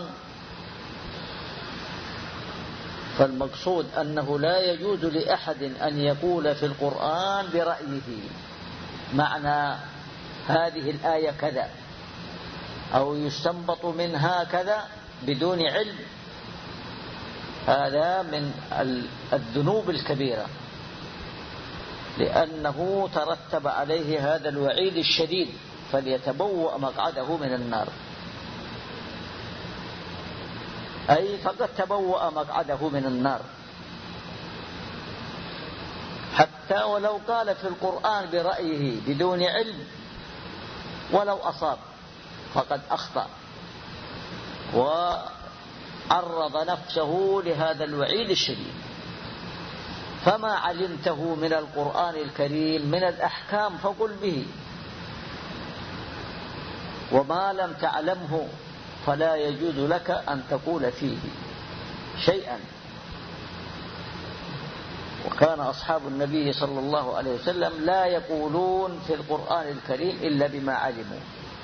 فالمقصود أنه لا يجوز لأحد أن يقول في القرآن برأيه معنى هذه الآية كذا أو يستنبط منها كذا بدون علم. هذا من الذنوب الكبيرة، لأنه ترتب عليه هذا الوعيد الشديد: فليتبوأ مقعده من النار، أي فقد تبوأ مقعده من النار. حتى ولو قال في القرآن برأيه بدون علم ولو أصاب فقد أخطأ وعرض نفسه لهذا الوعيد الشديد. فما علمته من القرآن الكريم من الأحكام فقل به، وما لم تعلمه فلا يجوز لك أن تقول فيه شيئا. وكان أصحاب النبي صلى الله عليه وسلم لا يقولون في القرآن الكريم إلا بما علموا.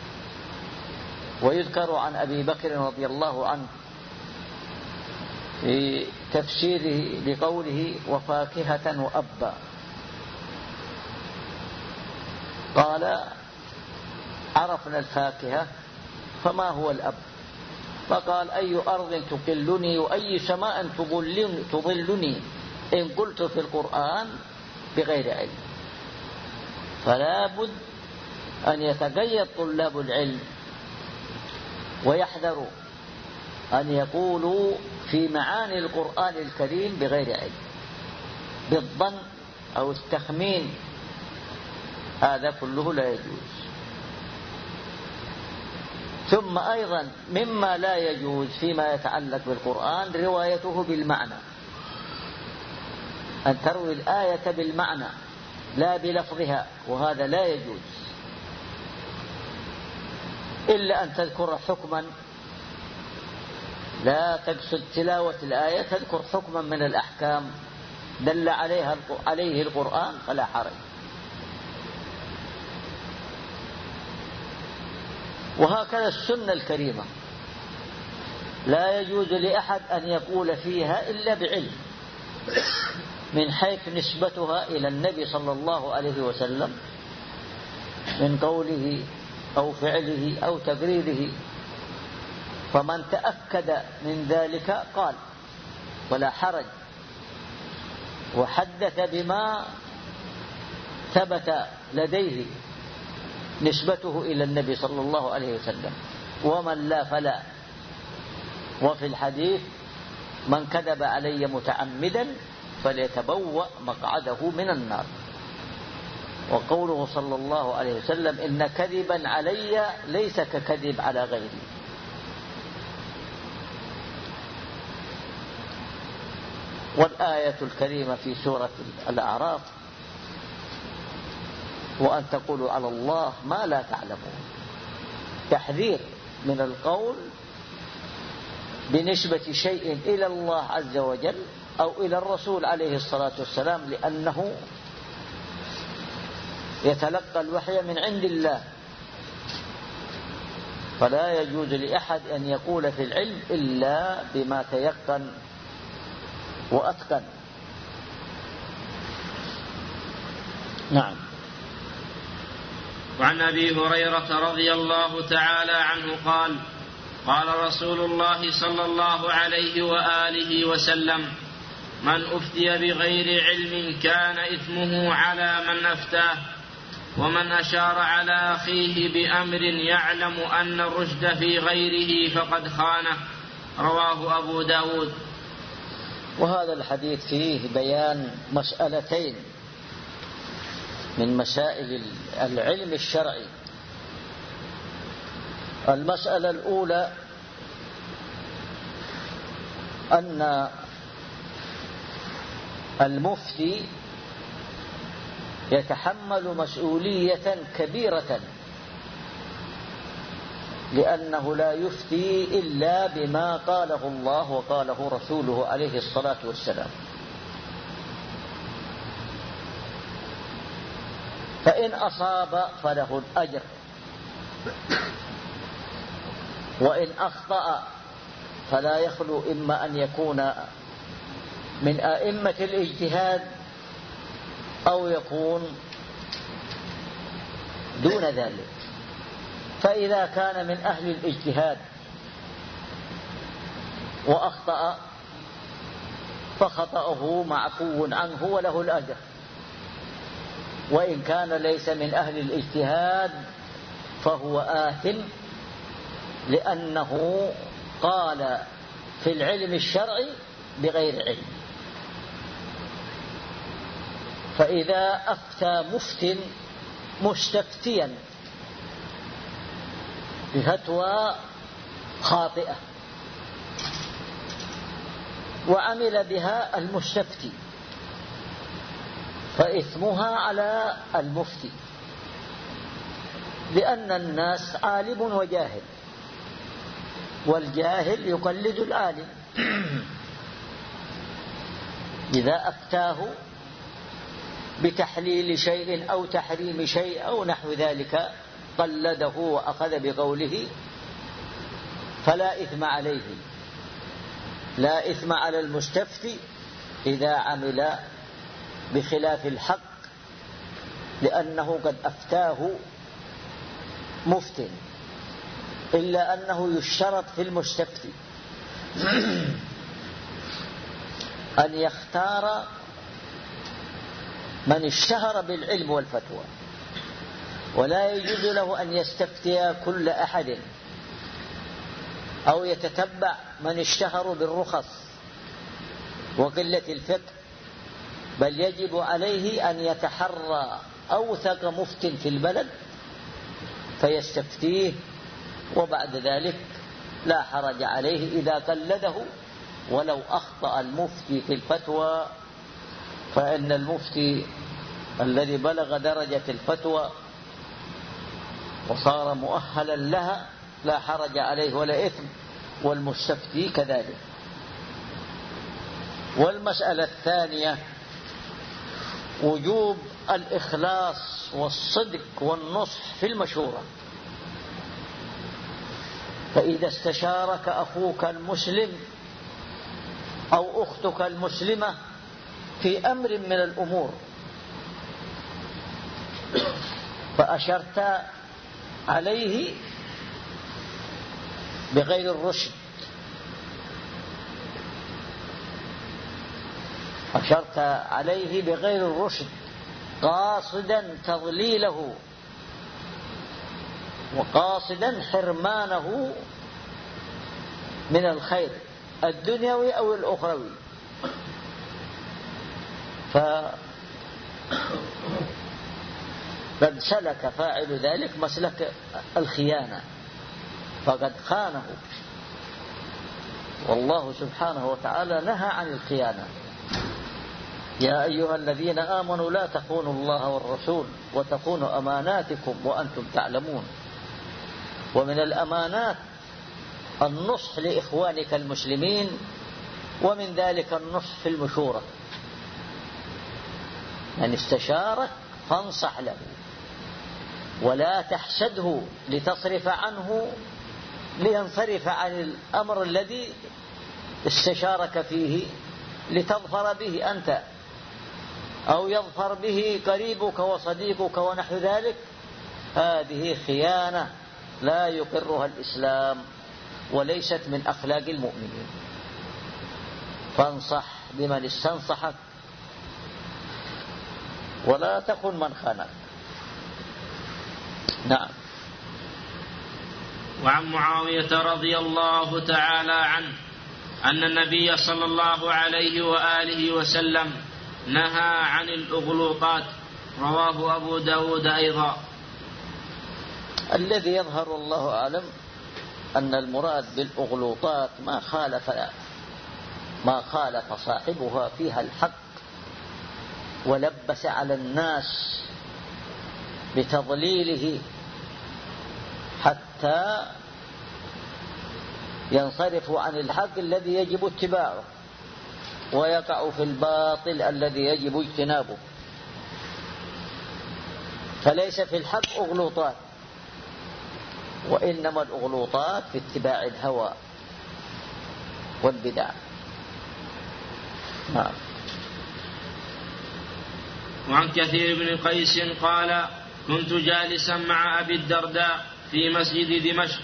ويذكر عن أبي بكر رضي الله عنه في تفسيره لقوله: وفاكهة وأبا، قال: عرفنا الفاكهة فما هو الأب؟ فقال: أي أرض تقلني وأي سماء تظلني, تظلني إن قلت في القرآن بغير علم. فلا بد أن يتقيد طلاب العلم ويحذروا أن يقولوا في معاني القرآن الكريم بغير علم بالظن أو التخمين، هذا كله لا يجوز. ثم أيضا مما لا يجوز فيما يتعلق بالقرآن روايته بالمعنى، أن تروي الآية بالمعنى لا بلفظها، وهذا لا يجوز إلا أن تذكر حكما، لا تقصد تلاوة الآية، تذكر حكما من الأحكام دل عليها عليه القرآن فلا حرج. وهكذا السنة الكريمة لا يجوز لأحد أن يقول فيها إلا بعلم، من حيث نسبتها إلى النبي صلى الله عليه وسلم من قوله أو فعله أو تقريره. فمن تأكد من ذلك قال ولا حرج، وحدث بما ثبت لديه نسبته إلى النبي صلى الله عليه وسلم، ومن لا فلا. وفي الحديث: من كذب علي متعمدا فليتبوأ مقعده من النار. وقوله صلى الله عليه وسلم: إن كذبا علي ليس ككذب على غيري. والآية الكريمة في سورة الأعراف: وأن تقولوا على الله ما لا تعلمون، تحذير من القول بنسبة شيء إلى الله عز وجل أو إلى الرسول عليه الصلاة والسلام، لأنه يتلقى الوحي من عند الله، فلا يجوز لأحد أن يقول في العلم إلا بما تيقن وأتقن. نعم. وعن أبي هريرة رضي الله تعالى عنه قال: قال رسول الله صلى الله عليه وآله وسلم: من أفتي بغير علم كان إثمه على من أفتاه، ومن أشار على أخيه بأمر يعلم أن الرشد في غيره فقد خانه. رواه أبو داود. وهذا الحديث فيه بيان مسألتين من مسائل العلم الشرعي. المسألة الأولى أن المفتي يتحمل مسؤولية كبيرة، لأنه لا يفتي إلا بما قاله الله وقاله رسوله عليه الصلاة والسلام. فإن أصاب فله الأجر، وإن أخطأ فلا يخلو إما أن يكون من أئمة الاجتهاد أو يكون دون ذلك. فإذا كان من أهل الاجتهاد وأخطأ فخطأه معفو عنه وله الأجر، وإن كان ليس من أهل الاجتهاد فهو آثم، لأنه قال في العلم الشرعي بغير علم. فإذا أفتى مفت مستفتيا بفتوى خاطئة وعمل بها المستفتي فإثمها على المفتي، لأن الناس عالم وجاهل، والجاهل يقلد العالم. إذا أفتاه بتحليل شيء أو تحريم شيء أو نحو ذلك قلده وأخذ بقوله فلا إثم عليه، لا إثم على المستفتي إذا عمل بخلاف الحق، لأنه قد أفتاه مفتٍ، إلا أنه يشترط في المستفتي أن يختار من اشتهر بالعلم والفتوى، ولا يجوز له أن يستفتي كل أحد أو يتتبع من اشتهروا بالرخص وقلة الفقه، بل يجب عليه أن يتحرى أوثق مفت في البلد فيستفتيه، وبعد ذلك لا حرج عليه إذا قلده ولو أخطأ المفتي في الفتوى، فإن المفتي الذي بلغ درجة الفتوى وصار مؤهلا لها لا حرج عليه ولا إثم، والمستفتي كذلك. والمسألة الثانية وجوب الإخلاص والصدق والنصح في المشورة. فإذا استشارك أخوك المسلم أو أختك المسلمة في أمر من الأمور فأشرت عليه بغير الرشد، أشرت عليه بغير الرشد قاصدا تضليله وقاصدا حرمانه من الخير الدنيوي أو الأخروي، فقد سلك فاعل ذلك مسلك الخيانة فقد خانه، والله سبحانه وتعالى نهى عن الخيانة. يا أيها الذين آمنوا لا تخونوا الله والرسول وتخونوا أماناتكم وأنتم تعلمون. ومن الأمانات النصح لإخوانك المسلمين، ومن ذلك النصح في المشورة. من استشارك فانصح له، ولا تحسده لتصرف عنه لينصرف عن الأمر الذي استشارك فيه لتظفر به أنت، أو يظفر به قريبك وصديقك ونحو ذلك. هذه خيانة لا يقرها الإسلام، وليست من أخلاق المؤمنين. فانصح بمن استنصحك، ولا تكن من خانك. نعم. وعن معاوية رضي الله تعالى عنه أن النبي صلى الله عليه وآله وسلم نهى عن الأغلوطات، رواه أبو داود أيضا. الذي يظهر الله أعلم أن المراد بالأغلوطات ما خالف ما خالف صاحبها فيها الحق، ولبس على الناس بتضليله حتى ينصرفوا عن الحق الذي يجب اتباعه، ويقع في الباطل الذي يجب اجتنابه. فليس في الحق أغلوطات، وإنما الأغلوطات في اتباع الهوى والبدع. نعم. وعن كثير بن قيس قال: كنت جالسا مع أبي الدرداء في مسجد دمشق،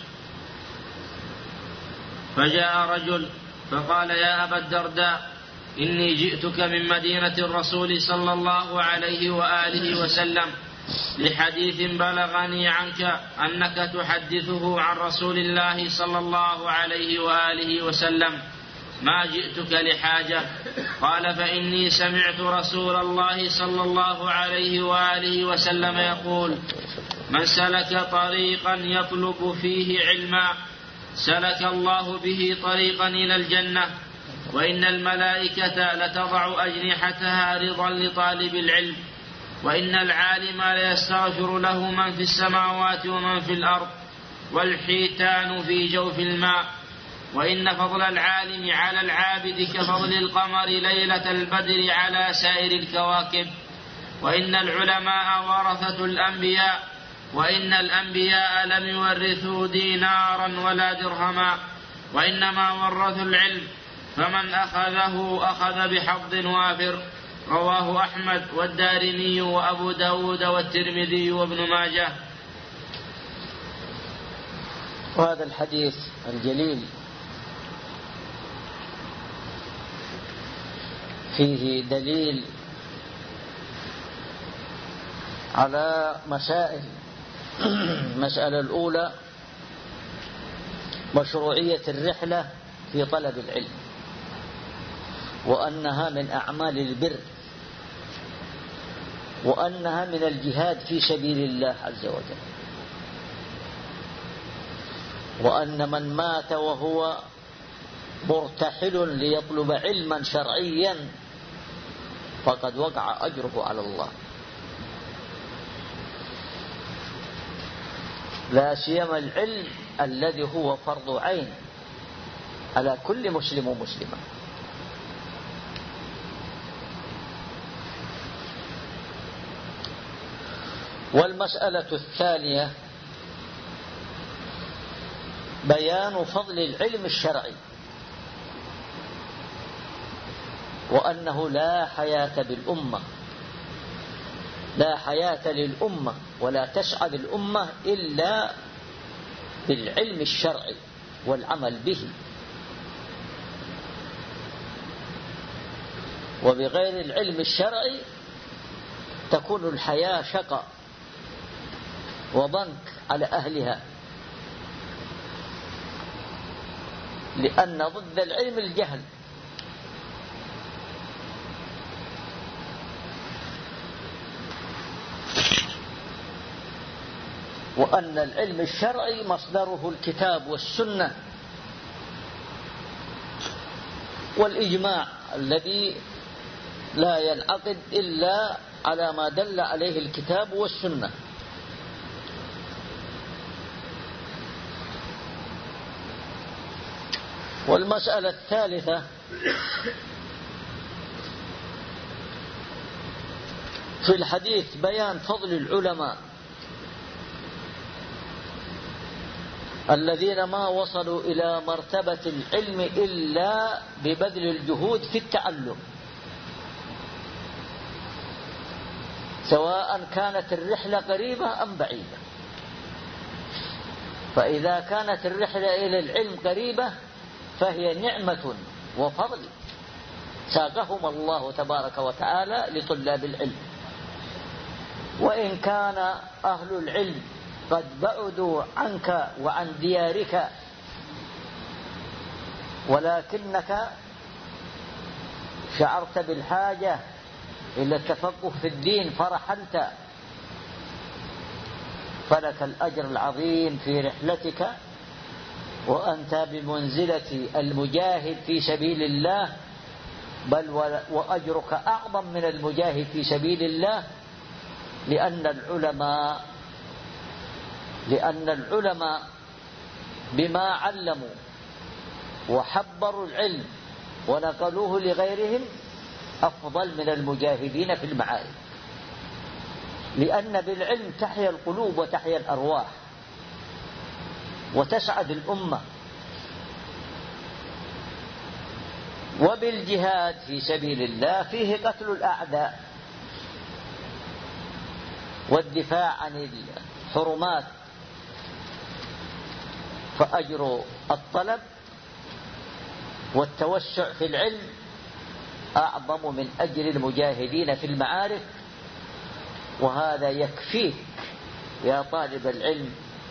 فجاء رجل فقال: يا أبا الدرداء، إني جئتك من مدينة الرسول صلى الله عليه وآله وسلم لحديث بلغني عنك أنك تحدثه عن رسول الله صلى الله عليه وآله وسلم، ما جئتك لحاجة. قال: فإني سمعت رسول الله صلى الله عليه وآله وسلم يقول: من سلك طريقا يطلب فيه علما سلك الله به طريقا إلى الجنة، وإن الملائكة لتضع أجنحتها رضا لطالب العلم، وإن العالم ليستغفر له من في السماوات ومن في الأرض، والحيتان في جوف الماء، وإن فضل العالم على العابد كفضل القمر ليلة البدر على سائر الكواكب، وإن العلماء ورثة الأنبياء، وإن الأنبياء لم يورثوا دينارا ولا درهما، وإنما ورثوا العلم، فمن أخذه أخذ بحظ وافر. رواه أحمد والدارمي وأبو داود والترمذي وابن ماجه. وهذا الحديث الجليل فيه دليل على مسائل. المسألة الأولى مشروعية الرحلة في طلب العلم، وأنها من أعمال البر، وأنها من الجهاد في سبيل الله عز وجل، وأن من مات وهو مرتحل ليطلب علما شرعيا فقد وقع أجره على الله، لا سيما العلم الذي هو فرض عين على كل مسلم ومسلمة. والمسألة الثانية بيان فضل العلم الشرعي، وأنه لا حياة بالأمة، لا حياة للأمة ولا تسعد الأمة إلا بالعلم الشرعي والعمل به، وبغير العلم الشرعي تكون الحياة شقاء وضنك على أهلها، لأن ضد العلم الجهل. وأن العلم الشرعي مصدره الكتاب والسنة والإجماع الذي لا ينعقد إلا على ما دل عليه الكتاب والسنة. والمسألة الثالثة في الحديث بيان فضل العلماء الذين ما وصلوا إلى مرتبة العلم إلا ببذل الجهود في التعلم، سواء كانت الرحلة قريبة أم بعيدة. فإذا كانت الرحلة إلى العلم قريبة فهي نعمة وفضل ساقهم الله تبارك وتعالى لطلاب العلم. وإن كان أهل العلم قد بعدوا عنك وعن ديارك ولكنك شعرت بالحاجة إلى التفقه في الدين فرحلت، فلك الأجر العظيم في رحلتك، وأنت بمنزلة المجاهد في سبيل الله، بل وأجرك أعظم من المجاهد في سبيل الله، لأن العلماء لأن العلماء بما علموا وحبروا العلم ونقلوه لغيرهم أفضل من المجاهدين في المعارك، لأن بالعلم تحيا القلوب وتحيا الأرواح وتسعد الأمة. وبالجهاد في سبيل الله فيه قتل الأعداء والدفاع عن الحرمات، فأجر الطلب والتوسع في العلم أعظم من أجر المجاهدين في المعارك. وهذا يكفيك يا طالب العلم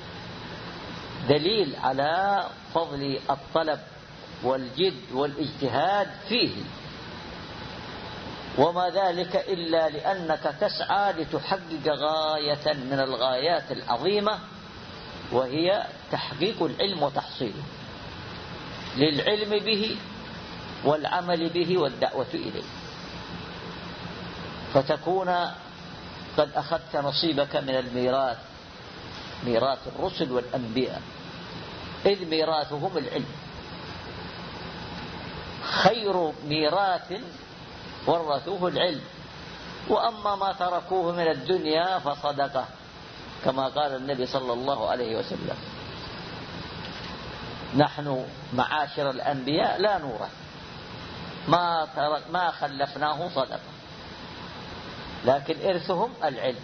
دليل على فضل الطلب والجد والاجتهاد فيه، وما ذلك إلا لأنك تسعى لتحقق غاية من الغايات العظيمة، وهي تحقيق العلم وتحصيله، للعلم به والعمل به والدعوة إليه، فتكون قد أخذت نصيبك من الميراث، ميراث الرسل والأنبياء، إذ ميراثهم العلم. خير ميراث ورثوه العلم، وأما ما تركوه من الدنيا فصدقه، كما قال النبي صلى الله عليه وسلم: نحن معاشر الأنبياء لا نورث، ما ترك ما خلفناه صدقه، لكن إرثهم العلم.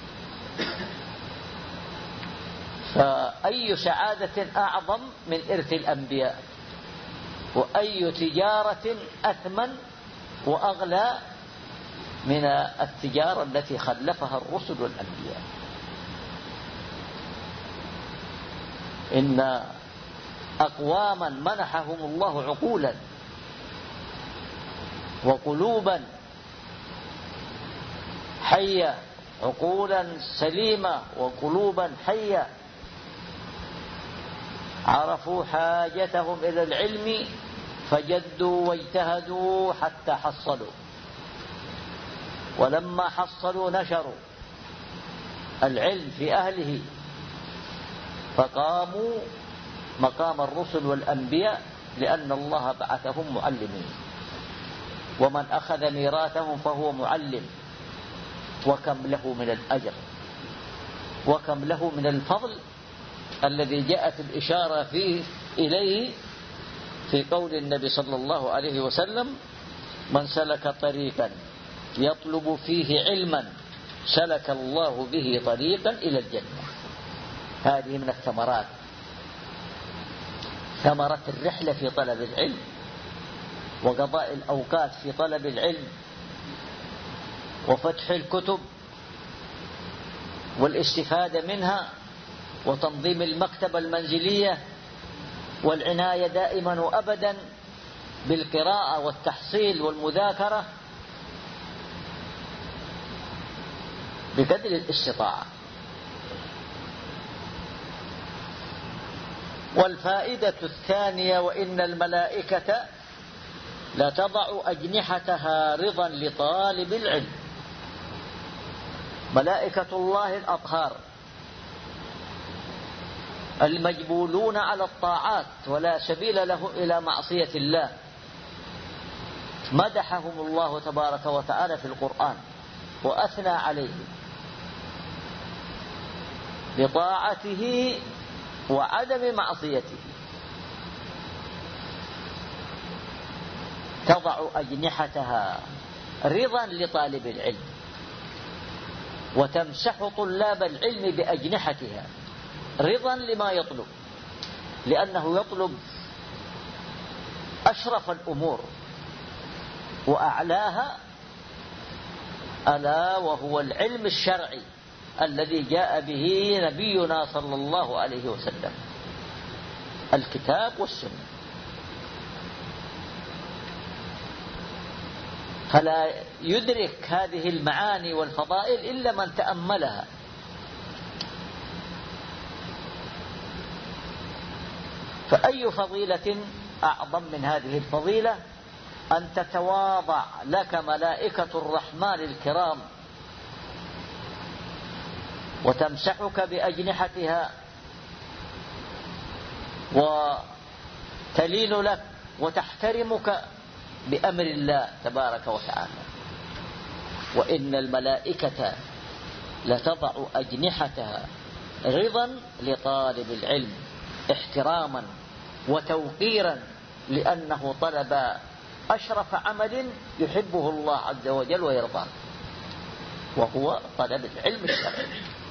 فأي سعادة أعظم من إرث الأنبياء، وأي تجارة أثمن وأغلى من التجارة التي خلفها الرسل والأنبياء. إن أقواما منحهم الله عقولا وقلوبا حية، عقولا سليمة وقلوبا حية، عرفوا حاجتهم إلى العلم فجدوا واجتهدوا حتى حصلوا، ولما حصلوا نشروا العلم في أهله، فقاموا مقام الرسل والأنبياء، لأن الله بعثهم معلمين، ومن أخذ ميراثهم فهو معلم، وكم له من الأجر وكم له من الفضل الذي جاءت الإشارة فيه إليه في قول النبي صلى الله عليه وسلم: من سلك طريقا يطلب فيه علما سلك الله به طريقا إلى الجنة. هذه من الثمرات، ثمرة الرحلة في طلب العلم وقضاء الأوقات في طلب العلم وفتح الكتب والاستفادة منها وتنظيم المكتبة المنزلية والعناية دائما وأبدا بالقراءة والتحصيل والمذاكرة بقدر الاستطاعة. والفائدة الثانية: وإن الملائكة لتضع أجنحتها رضا لطالب العلم. ملائكة الله الأطهار المجبولون على الطاعات ولا سبيل له إلى معصية الله، مدحهم الله تبارك وتعالى في القرآن وأثنى عليهم بطاعته وعدم معصيته. تضع أجنحتها رضا لطالب العلم، وتمسح طلاب العلم بأجنحتها رضا لما يطلب، لأنه يطلب أشرف الأمور وأعلاها، ألا وهو العلم الشرعي الذي جاء به نبينا صلى الله عليه وسلم، الكتاب والسنة. فلا يدرك هذه المعاني والفضائل إلا من تأملها. فأي فضيلة أعظم من هذه الفضيلة أن تتواضع لك ملائكة الرحمن الكرام وتمسحك بأجنحتها وتلين لك وتحترمك بأمر الله تبارك وتعالى. وإن الملائكة لتضع أجنحتها رضا لطالب العلم احتراما وتوقيرا، لأنه طلب أشرف عمل يحبه الله عز وجل ويرضاه، وهو طلب العلم الشرعي.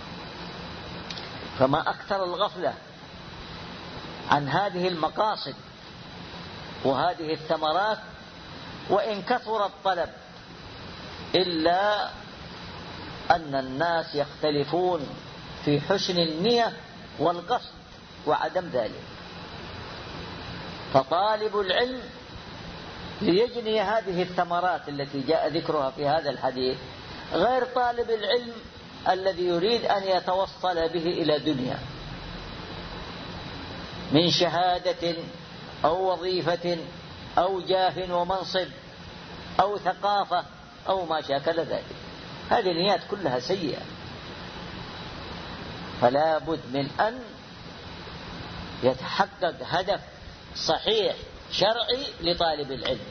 فما أكثر الغفلة عن هذه المقاصد وهذه الثمرات، وإن كثر الطلب إلا أن الناس يختلفون في حسن النية والقصد وعدم ذلك. فطالب العلم ليجني هذه الثمرات التي جاء ذكرها في هذا الحديث غير طالب العلم الذي يريد أن يتوصل به إلى دنيا من شهادة أو وظيفة أو جاه ومنصب أو ثقافة أو ما شاكل ذلك. هذه النيات كلها سيئة. فلا بد من أن يتحقق هدف صحيح شرعي لطالب العلم،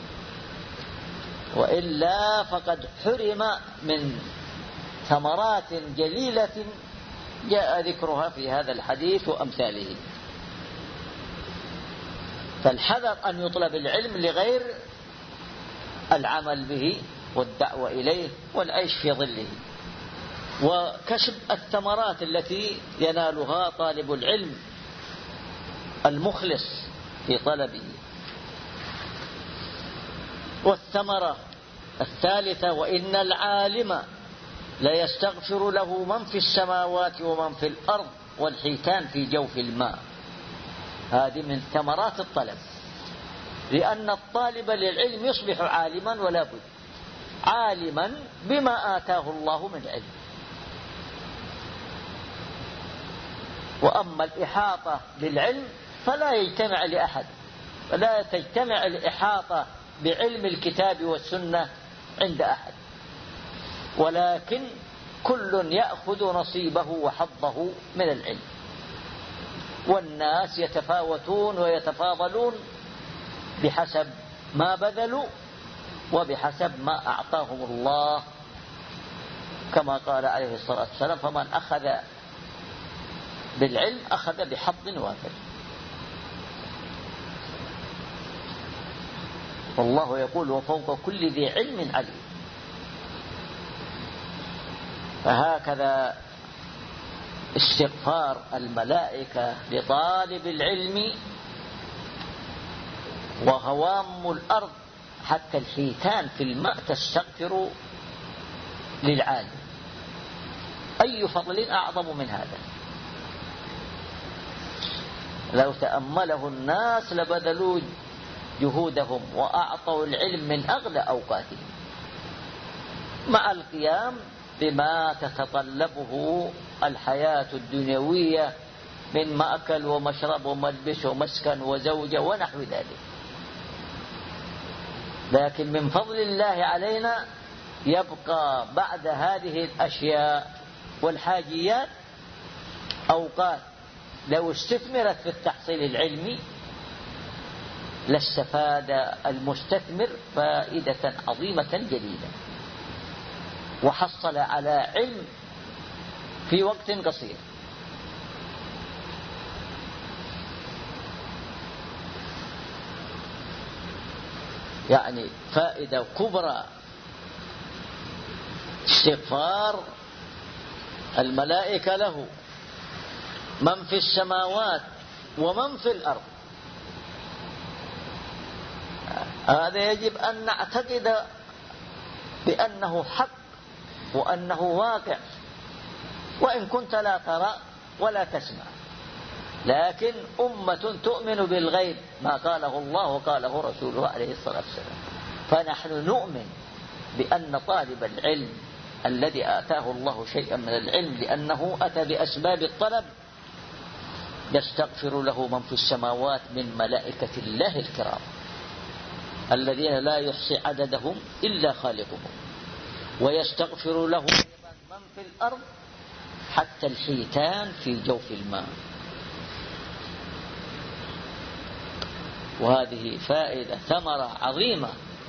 وإلا فقد حرم من ثمرات جليلة جاء ذكرها في هذا الحديث وأمثاله. فالحذر أن يطلب العلم لغير العمل به والدعوة إليه والعيش في ظله وكسب الثمرات التي ينالها طالب العلم المخلص في طلبه. والثمرة الثالثة: وإن العالم لا يستغفر له من في السماوات ومن في الأرض والحيتان في جوف الماء. هذه من ثمرات الطلب، لأن الطالب للعلم يصبح عالما ولا بد عالما بما آتاه الله من علم. وأما الإحاطة بالعلم فلا يجتمع لأحد، فلا تجتمع الإحاطة بعلم الكتاب والسنة عند أحد، ولكن كل يأخذ نصيبه وحظه من العلم. والناس يتفاوتون ويتفاضلون بحسب ما بذلوا وبحسب ما أعطاهم الله، كما قال عليه الصلاة والسلام: فمن أخذ بالعلم أخذ بحظ وافر. والله يقول: وفوق كل ذي علم عليم. فهكذا استغفار الملائكة لطالب العلم، وهوام الأرض حتى الحيتان في الماء تستغفر للعالم. أي فضل أعظم من هذا؟ لو تأمله الناس لبذلوا جهودهم وأعطوا العلم من أغلى أوقاتهم، مع القيام بما تتطلبه الحياة الدنيوية من مأكل ومشرب وملبس ومسكن وزوجة ونحو ذلك. لكن من فضل الله علينا يبقى بعد هذه الأشياء والحاجيات أوقات لو استثمرت في التحصيل العلمي لاستفاد المستثمر فائدة عظيمة جديدة، وحصل على علم في وقت قصير. يعني فائدة كبرى، استغفار الملائكة له من في السماوات ومن في الأرض. هذا يجب أن نعتقد بأنه حق وأنه واقع، وإن كنت لا ترى ولا تسمع، لكن أمة تؤمن بالغيب ما قاله الله وقاله رسوله عليه الصلاة والسلام. فنحن نؤمن بأن طالب العلم الذي آتاه الله شيئا من العلم لأنه أتى بأسباب الطلب يستغفر له من في السماوات من ملائكة الله الكرام الذين لا يحصي عددهم إلا خالقهم، ويستغفر له من في الأرض حتى الحيتان في جوف الماء. وهذه فائدة ثمرة عظيمة.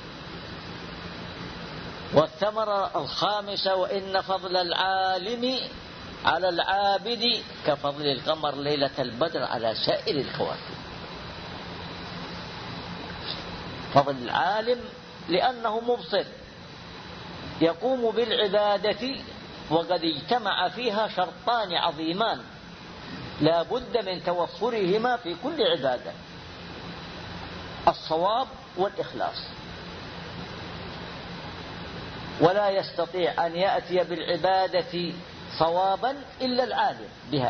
والثمرة الخامسة: وإن فضل العالم على العابد كفضل القمر ليلة البدر على سائر الكواكب. فضل العالم لأنه مبصر يقوم بالعبادة وقد اجتمع فيها شرطان عظيمان لا بد من توفرهما في كل عبادة: الصواب والإخلاص. ولا يستطيع أن يأتي بالعبادة صوابا إلا العالم بها.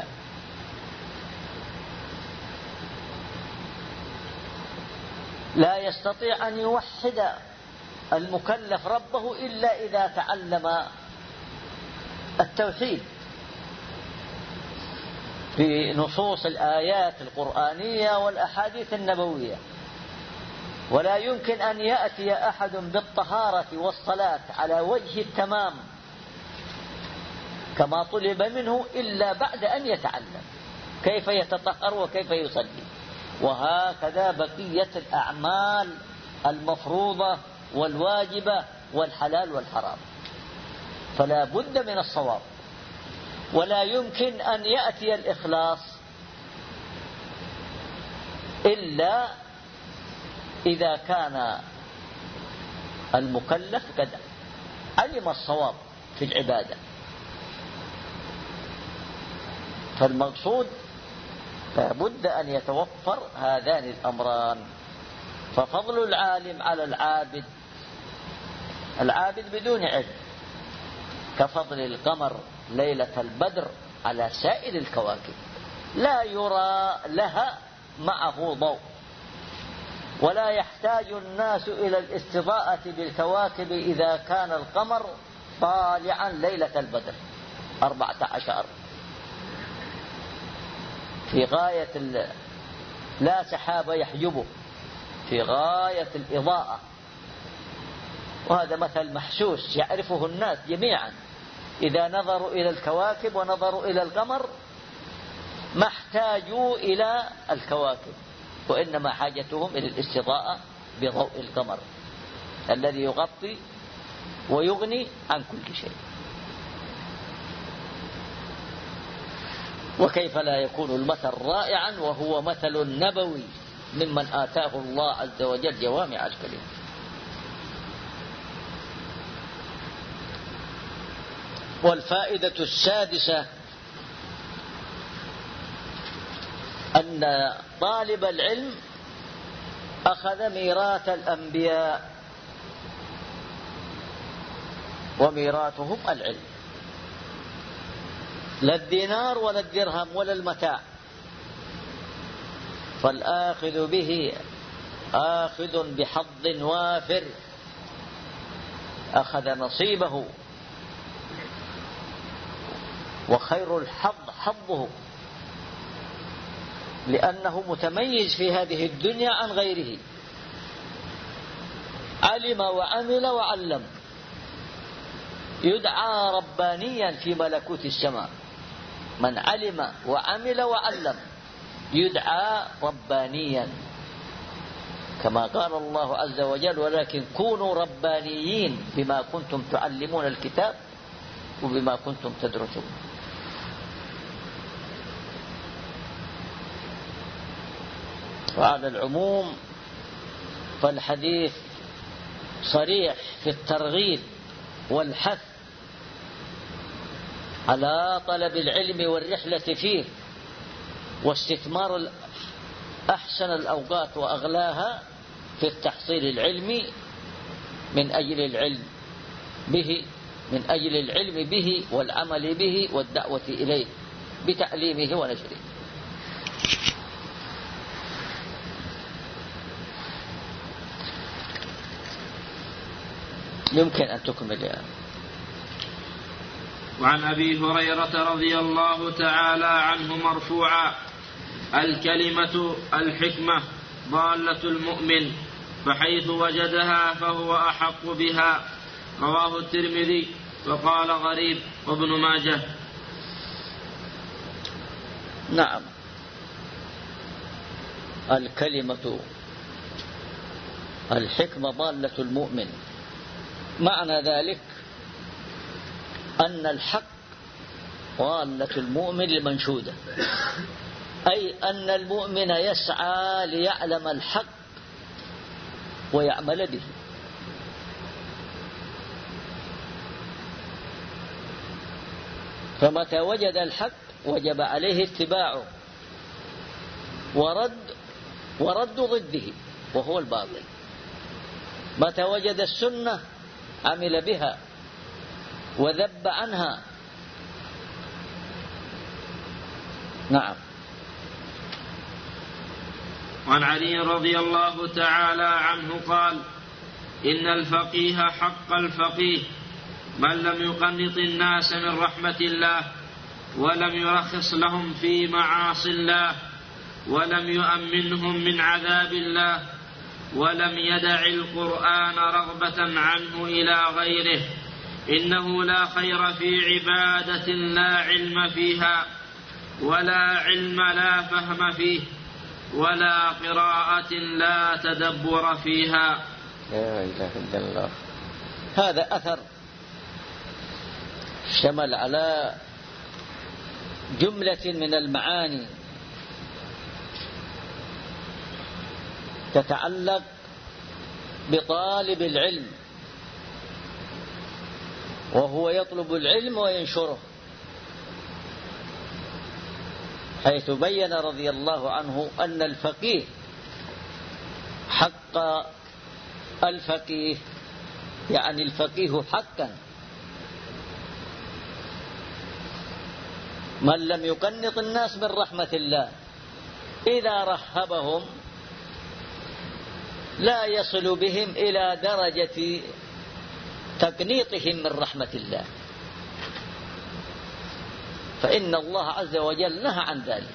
لا يستطيع أن يوحد المكلف ربه إلا إذا تعلم التوحيد في نصوص الآيات القرآنية والأحاديث النبوية. ولا يمكن أن يأتي أحد بالطهارة والصلاة على وجه التمام كما طلب منه إلا بعد أن يتعلم كيف يتطهر وكيف يصلي. وهكذا بقية الأعمال المفروضة والواجبة والحلال والحرام. فلا بد من الصواب. ولا يمكن أن يأتي الإخلاص إلا إذا كان المكلف قد علم الصواب في العبادة. فالمقصود لابد أن يتوفر هذان الأمران. ففضل العالم على العابد، العابد بدون علم كفضل القمر ليلة البدر على سائر الكواكب، لا يرى لها معه ضوء، ولا يحتاج الناس إلى الاستضاءة بالكواكب إذا كان القمر طالعا ليلة البدر أربعة عشر في غاية لا سحاب يحجبه، في غاية الإضاءة. وهذا مثل محسوس يعرفه الناس جميعا، إذا نظروا إلى الكواكب ونظروا إلى القمر ما احتاجوا إلى الكواكب، وإنما حاجتهم إلى الاستضاءة بضوء القمر الذي يغطي ويغني عن كل شيء. وكيف لا يكون المثل رائعا وهو مثل نبوي ممن آتاه الله عز وجل جوامع الكلم. والفائدة السادسة أن طالب العلم أخذ ميراث الأنبياء، وميراثهم العلم، لا الدينار ولا الدرهم ولا المتاع. فالآخذ به آخذ بحظ وافر، أخذ نصيبه، وخير الحظ حظه، لأنه متميز في هذه الدنيا عن غيره، علم وعمل وعلم، يدعى ربانيا في ملكوت السماء من علم وعمل وعلم. يدعى ربانيا، كما قال الله عز وجل: ولكن كونوا ربانيين بما كنتم تعلمون الكتاب وبما كنتم تدرسون. وعلى العموم فالحديث صريح في الترغيب والحث على طلب العلم والرحلة فيه واستثمار أحسن الأوقات وأغلاها في التحصيل العلمي من أجل العلم به من أجل العلم به والعمل به والدعوة إليه بتعليمه ونشره. يمكن أن تكمل يعني. وعن أبي هريرة رضي الله تعالى عنه مرفوعا: الكلمة الحكمة ضالة المؤمن، فحيث وجدها فهو أحق بها. رواه الترمذي وقال غريب، وابن ماجه. نعم، الكلمة الحكمة ضالة المؤمن، معنى ذلك أن الحق ضالة المؤمن لمنشوده، أي أن المؤمن يسعى ليعلم الحق ويعمل به. فمتى وجد الحق وجب عليه اتباعه ورد ورد ضده وهو الباطل. متى وجد السنة عمل بها وذب عنها. نعم. وعن علي رضي الله تعالى عنه قال: إن الفقيه حق الفقيه من لم يقنط الناس من رحمة الله، ولم يرخص لهم في معاصي الله، ولم يؤمنهم من عذاب الله، ولم يدع القرآن رغبة عنه إلى غيره. إنه لا خير في عبادة لا علم فيها، ولا علم لا فهم فيه، ولا قراءة لا تدبر فيها. لا إله إلا الله. هذا أثر شمل على جملة من المعاني تتعلق بطالب العلم، وهو يطلب العلم وينشره، حيث بين رضي الله عنه أن الفقيه حق الفقيه، يعني الفقيه حقا من لم يقنط الناس من رحمة الله، إذا رهبهم لا يصل بهم إلى درجة تقنيطهم من رحمة الله، فإن الله عز وجل نهى عن ذلك.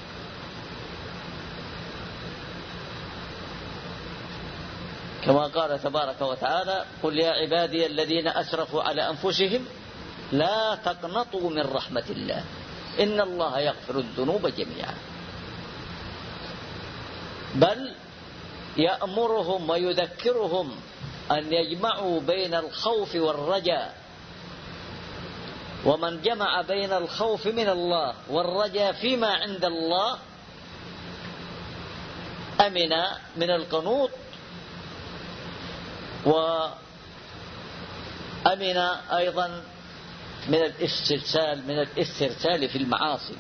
كما قال تبارك وتعالى: قل يا عبادي الذين أسرفوا على أنفسهم لا تقنطوا من رحمة الله إن الله يغفر الذنوب جميعا. بل يأمرهم ويذكرهم أن يجمعوا بين الخوف والرجاء، ومن جمع بين الخوف من الله والرجاء فيما عند الله أمن من القنوط، وأمن أيضا من الاسترسال من الاسترسال في المعاصي.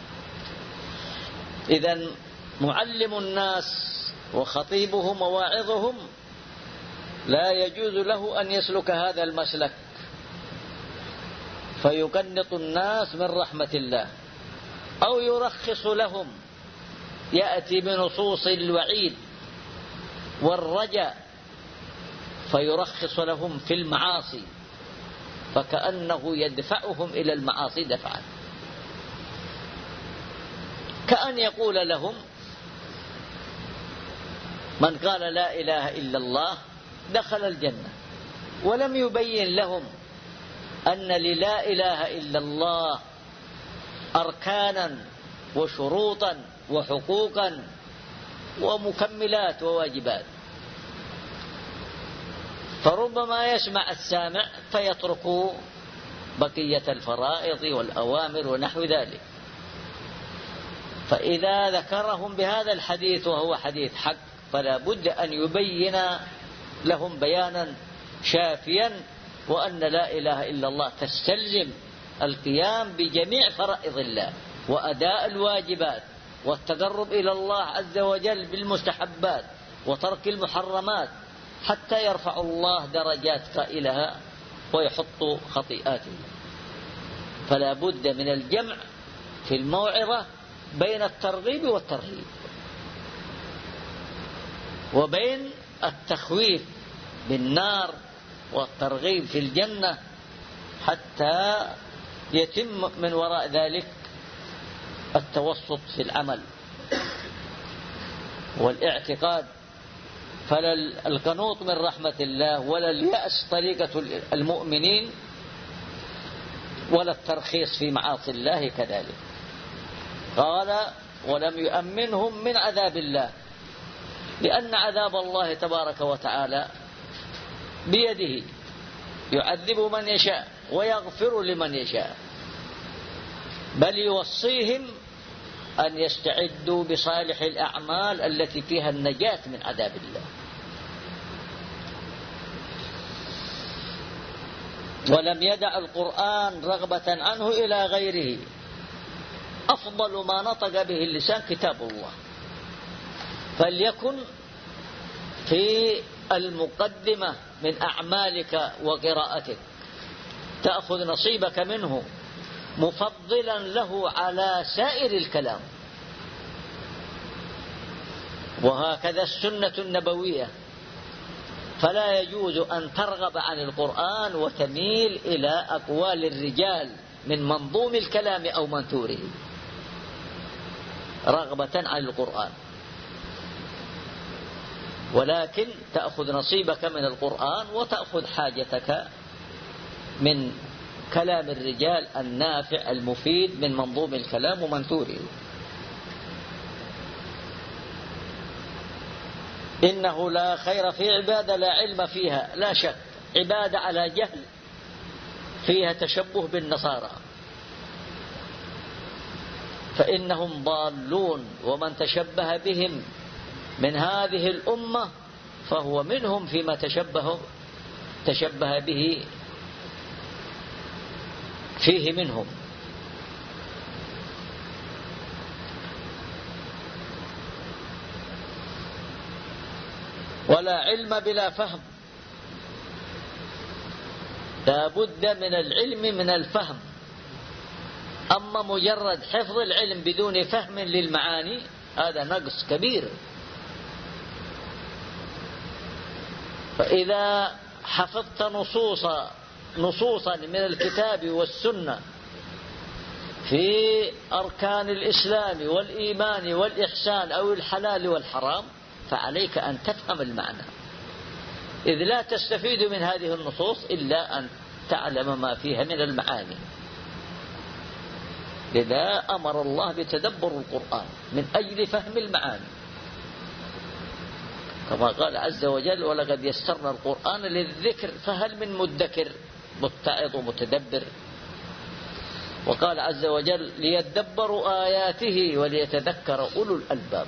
إذن معلم الناس وخطيبهم وواعظهم لا يجوز له أن يسلك هذا المسلك فيقنط الناس من رحمة الله، أو يرخص لهم، يأتي بنصوص الوعيد والرجاء فيرخص لهم في المعاصي، فكأنه يدفعهم إلى المعاصي دفعا، كأن يقول لهم: من قال لا إله إلا الله دخل الجنة، ولم يبين لهم أن للا إله إلا الله أركانا وشروطا وحقوقا ومكملات وواجبات، فربما يسمع السامع فيترك بقية الفرائض والأوامر ونحو ذلك. فإذا ذكرهم بهذا الحديث وهو حديث حق فلا بد أن يبين لهم بيانا شافيا، وأن لا إله إلا الله تستلزم القيام بجميع فرائض الله وأداء الواجبات والتقرب إلى الله عز وجل بالمستحبات وترك المحرمات، حتى يرفع الله درجات قائلها ويحط خطيئاته. فلا بد من الجمع في الموعظة بين الترغيب والترهيب، وبين التخويف بالنار والترغيب في الجنة، حتى يتم من وراء ذلك التوسط في العمل والاعتقاد. فلا القنوط من رحمة الله ولا اليأس طريقة المؤمنين ولا الترخيص في معاصي الله كذلك. قال ولم يؤمنهم من عذاب الله، لأن عذاب الله تبارك وتعالى بيده، يعذب من يشاء ويغفر لمن يشاء، بل يوصيهم أن يستعدوا بصالح الأعمال التي فيها النجاة من عذاب الله. ولم يدع القرآن رغبة عنه إلى غيره. أفضل ما نطق به اللسان كتاب الله، فليكن في المقدمة من أعمالك وقراءتك، تأخذ نصيبك منه مفضلا له على سائر الكلام. وهكذا السنة النبوية، فلا يجوز أن ترغب عن القرآن وتميل إلى أقوال الرجال من منظوم الكلام أو منثوره رغبة عن القرآن، ولكن تأخذ نصيبك من القرآن وتأخذ حاجتك من كلام الرجال النافع المفيد من منظوم الكلام ومنثوره. إنه لا خير في عبادة لا علم فيها، لا شك عبادة على جهل فيها تشبه بالنصارى، فإنهم ضالون، ومن تشبه بهم من هذه الأمة فهو منهم فيما تشبه تشبه به فيه منهم. ولا علم بلا فهم، لا بد من العلم من الفهم. أما مجرد حفظ العلم بدون فهم للمعاني هذا نقص كبير. فإذا حفظت نصوصا نصوصا من الكتاب والسنة في أركان الإسلام والإيمان والإحسان أو الحلال والحرام فعليك أن تفهم المعنى، إذ لا تستفيد من هذه النصوص إلا أن تعلم ما فيها من المعاني. لذا أمر الله بتدبر القرآن من أجل فهم المعاني، كما قال عز وجل ولقد يسرنا القرآن للذكر فهل من مدكر، متعظ ومتدبر. وقال عز وجل ليدبروا آياته وليتذكر أولو الألباب.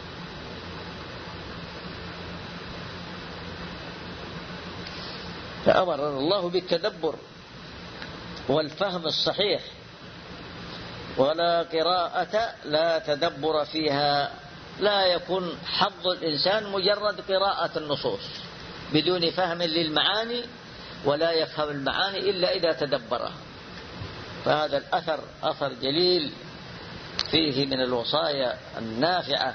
فأمرنا الله بالتدبر والفهم الصحيح، ولا قراءة لا تدبر فيها، لا يكون حظ الإنسان مجرد قراءة النصوص بدون فهم للمعاني، ولا يفهم المعاني إلا إذا تدبرها. فهذا الأثر أثر جليل فيه من الوصايا النافعة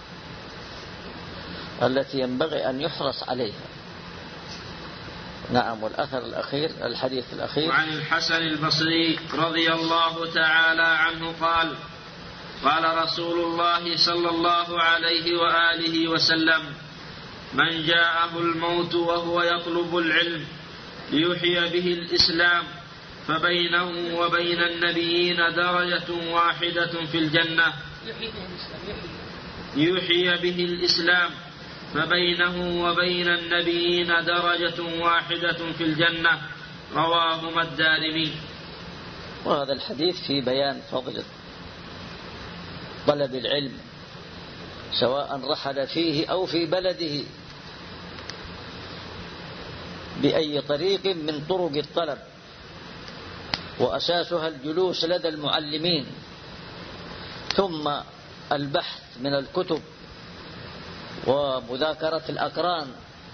التي ينبغي أن يحرص عليها. نعم. والأثر الأخير الحديث الأخير وعن الحسن البصري رضي الله تعالى عنه قال قال رسول الله صلى الله عليه وآله وسلم من جاءه الموت وهو يطلب العلم ليحيي به الإسلام فبينه وبين النبيين درجة واحدة في الجنة يحيي به الإسلام يحيي به الإسلام فبينه وبين النبيين درجة واحدة في الجنة. رواهما الدارمي. وهذا الحديث في بيان فضل طلب العلم سواء رحل فيه أو في بلده بأي طريق من طرق الطلب، وأساسها الجلوس لدى المعلمين ثم البحث من الكتب ومذاكرة الأقران.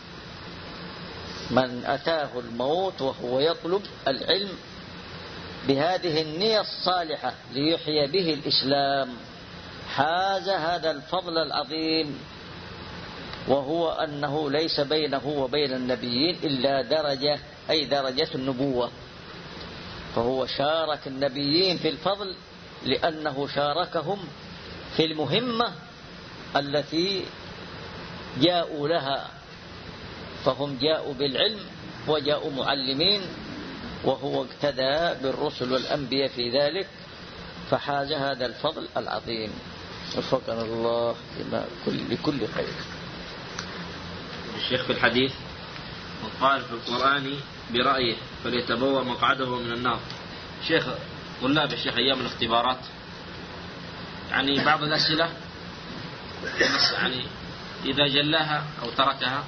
من أتاه الموت وهو يطلب العلم بهذه النية الصالحة ليحيي به الإسلام حاز هذا الفضل العظيم، وهو أنه ليس بينه وبين النبيين إلا درجة، أي درجة النبوة، فهو شارك النبيين في الفضل لأنه شاركهم في المهمة التي جاءوا لها، فهم جاءوا بالعلم وجاءوا معلمين، وهو اقتدى بالرسل والأنبياء في ذلك فحاز هذا الفضل العظيم. وفقنا الله لكل خير. الشيخ في الحديث وقال في القرآن برأيه فليتبوأ مقعده من النار. شيخ طلاب الشيخ أيام الاختبارات يعني بعض الأسئلة يعني إذا جلاها أو تركها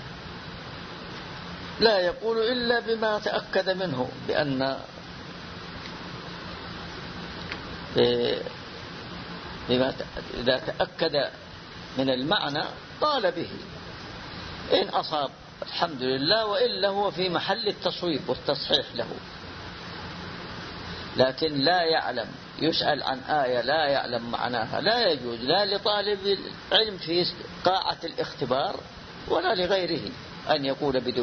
لا يقول إلا بما تأكد منه، بأن بما إذا تأكد من المعنى قال به، إن أصاب الحمد لله، وإلا هو في محل التصويب والتصحيح له. لكن لا يعلم، يسأل عن آية لا يعلم معناها، لا يجوز لا لطالب العلم في قاعة الاختبار ولا لغيره أن يقول بدون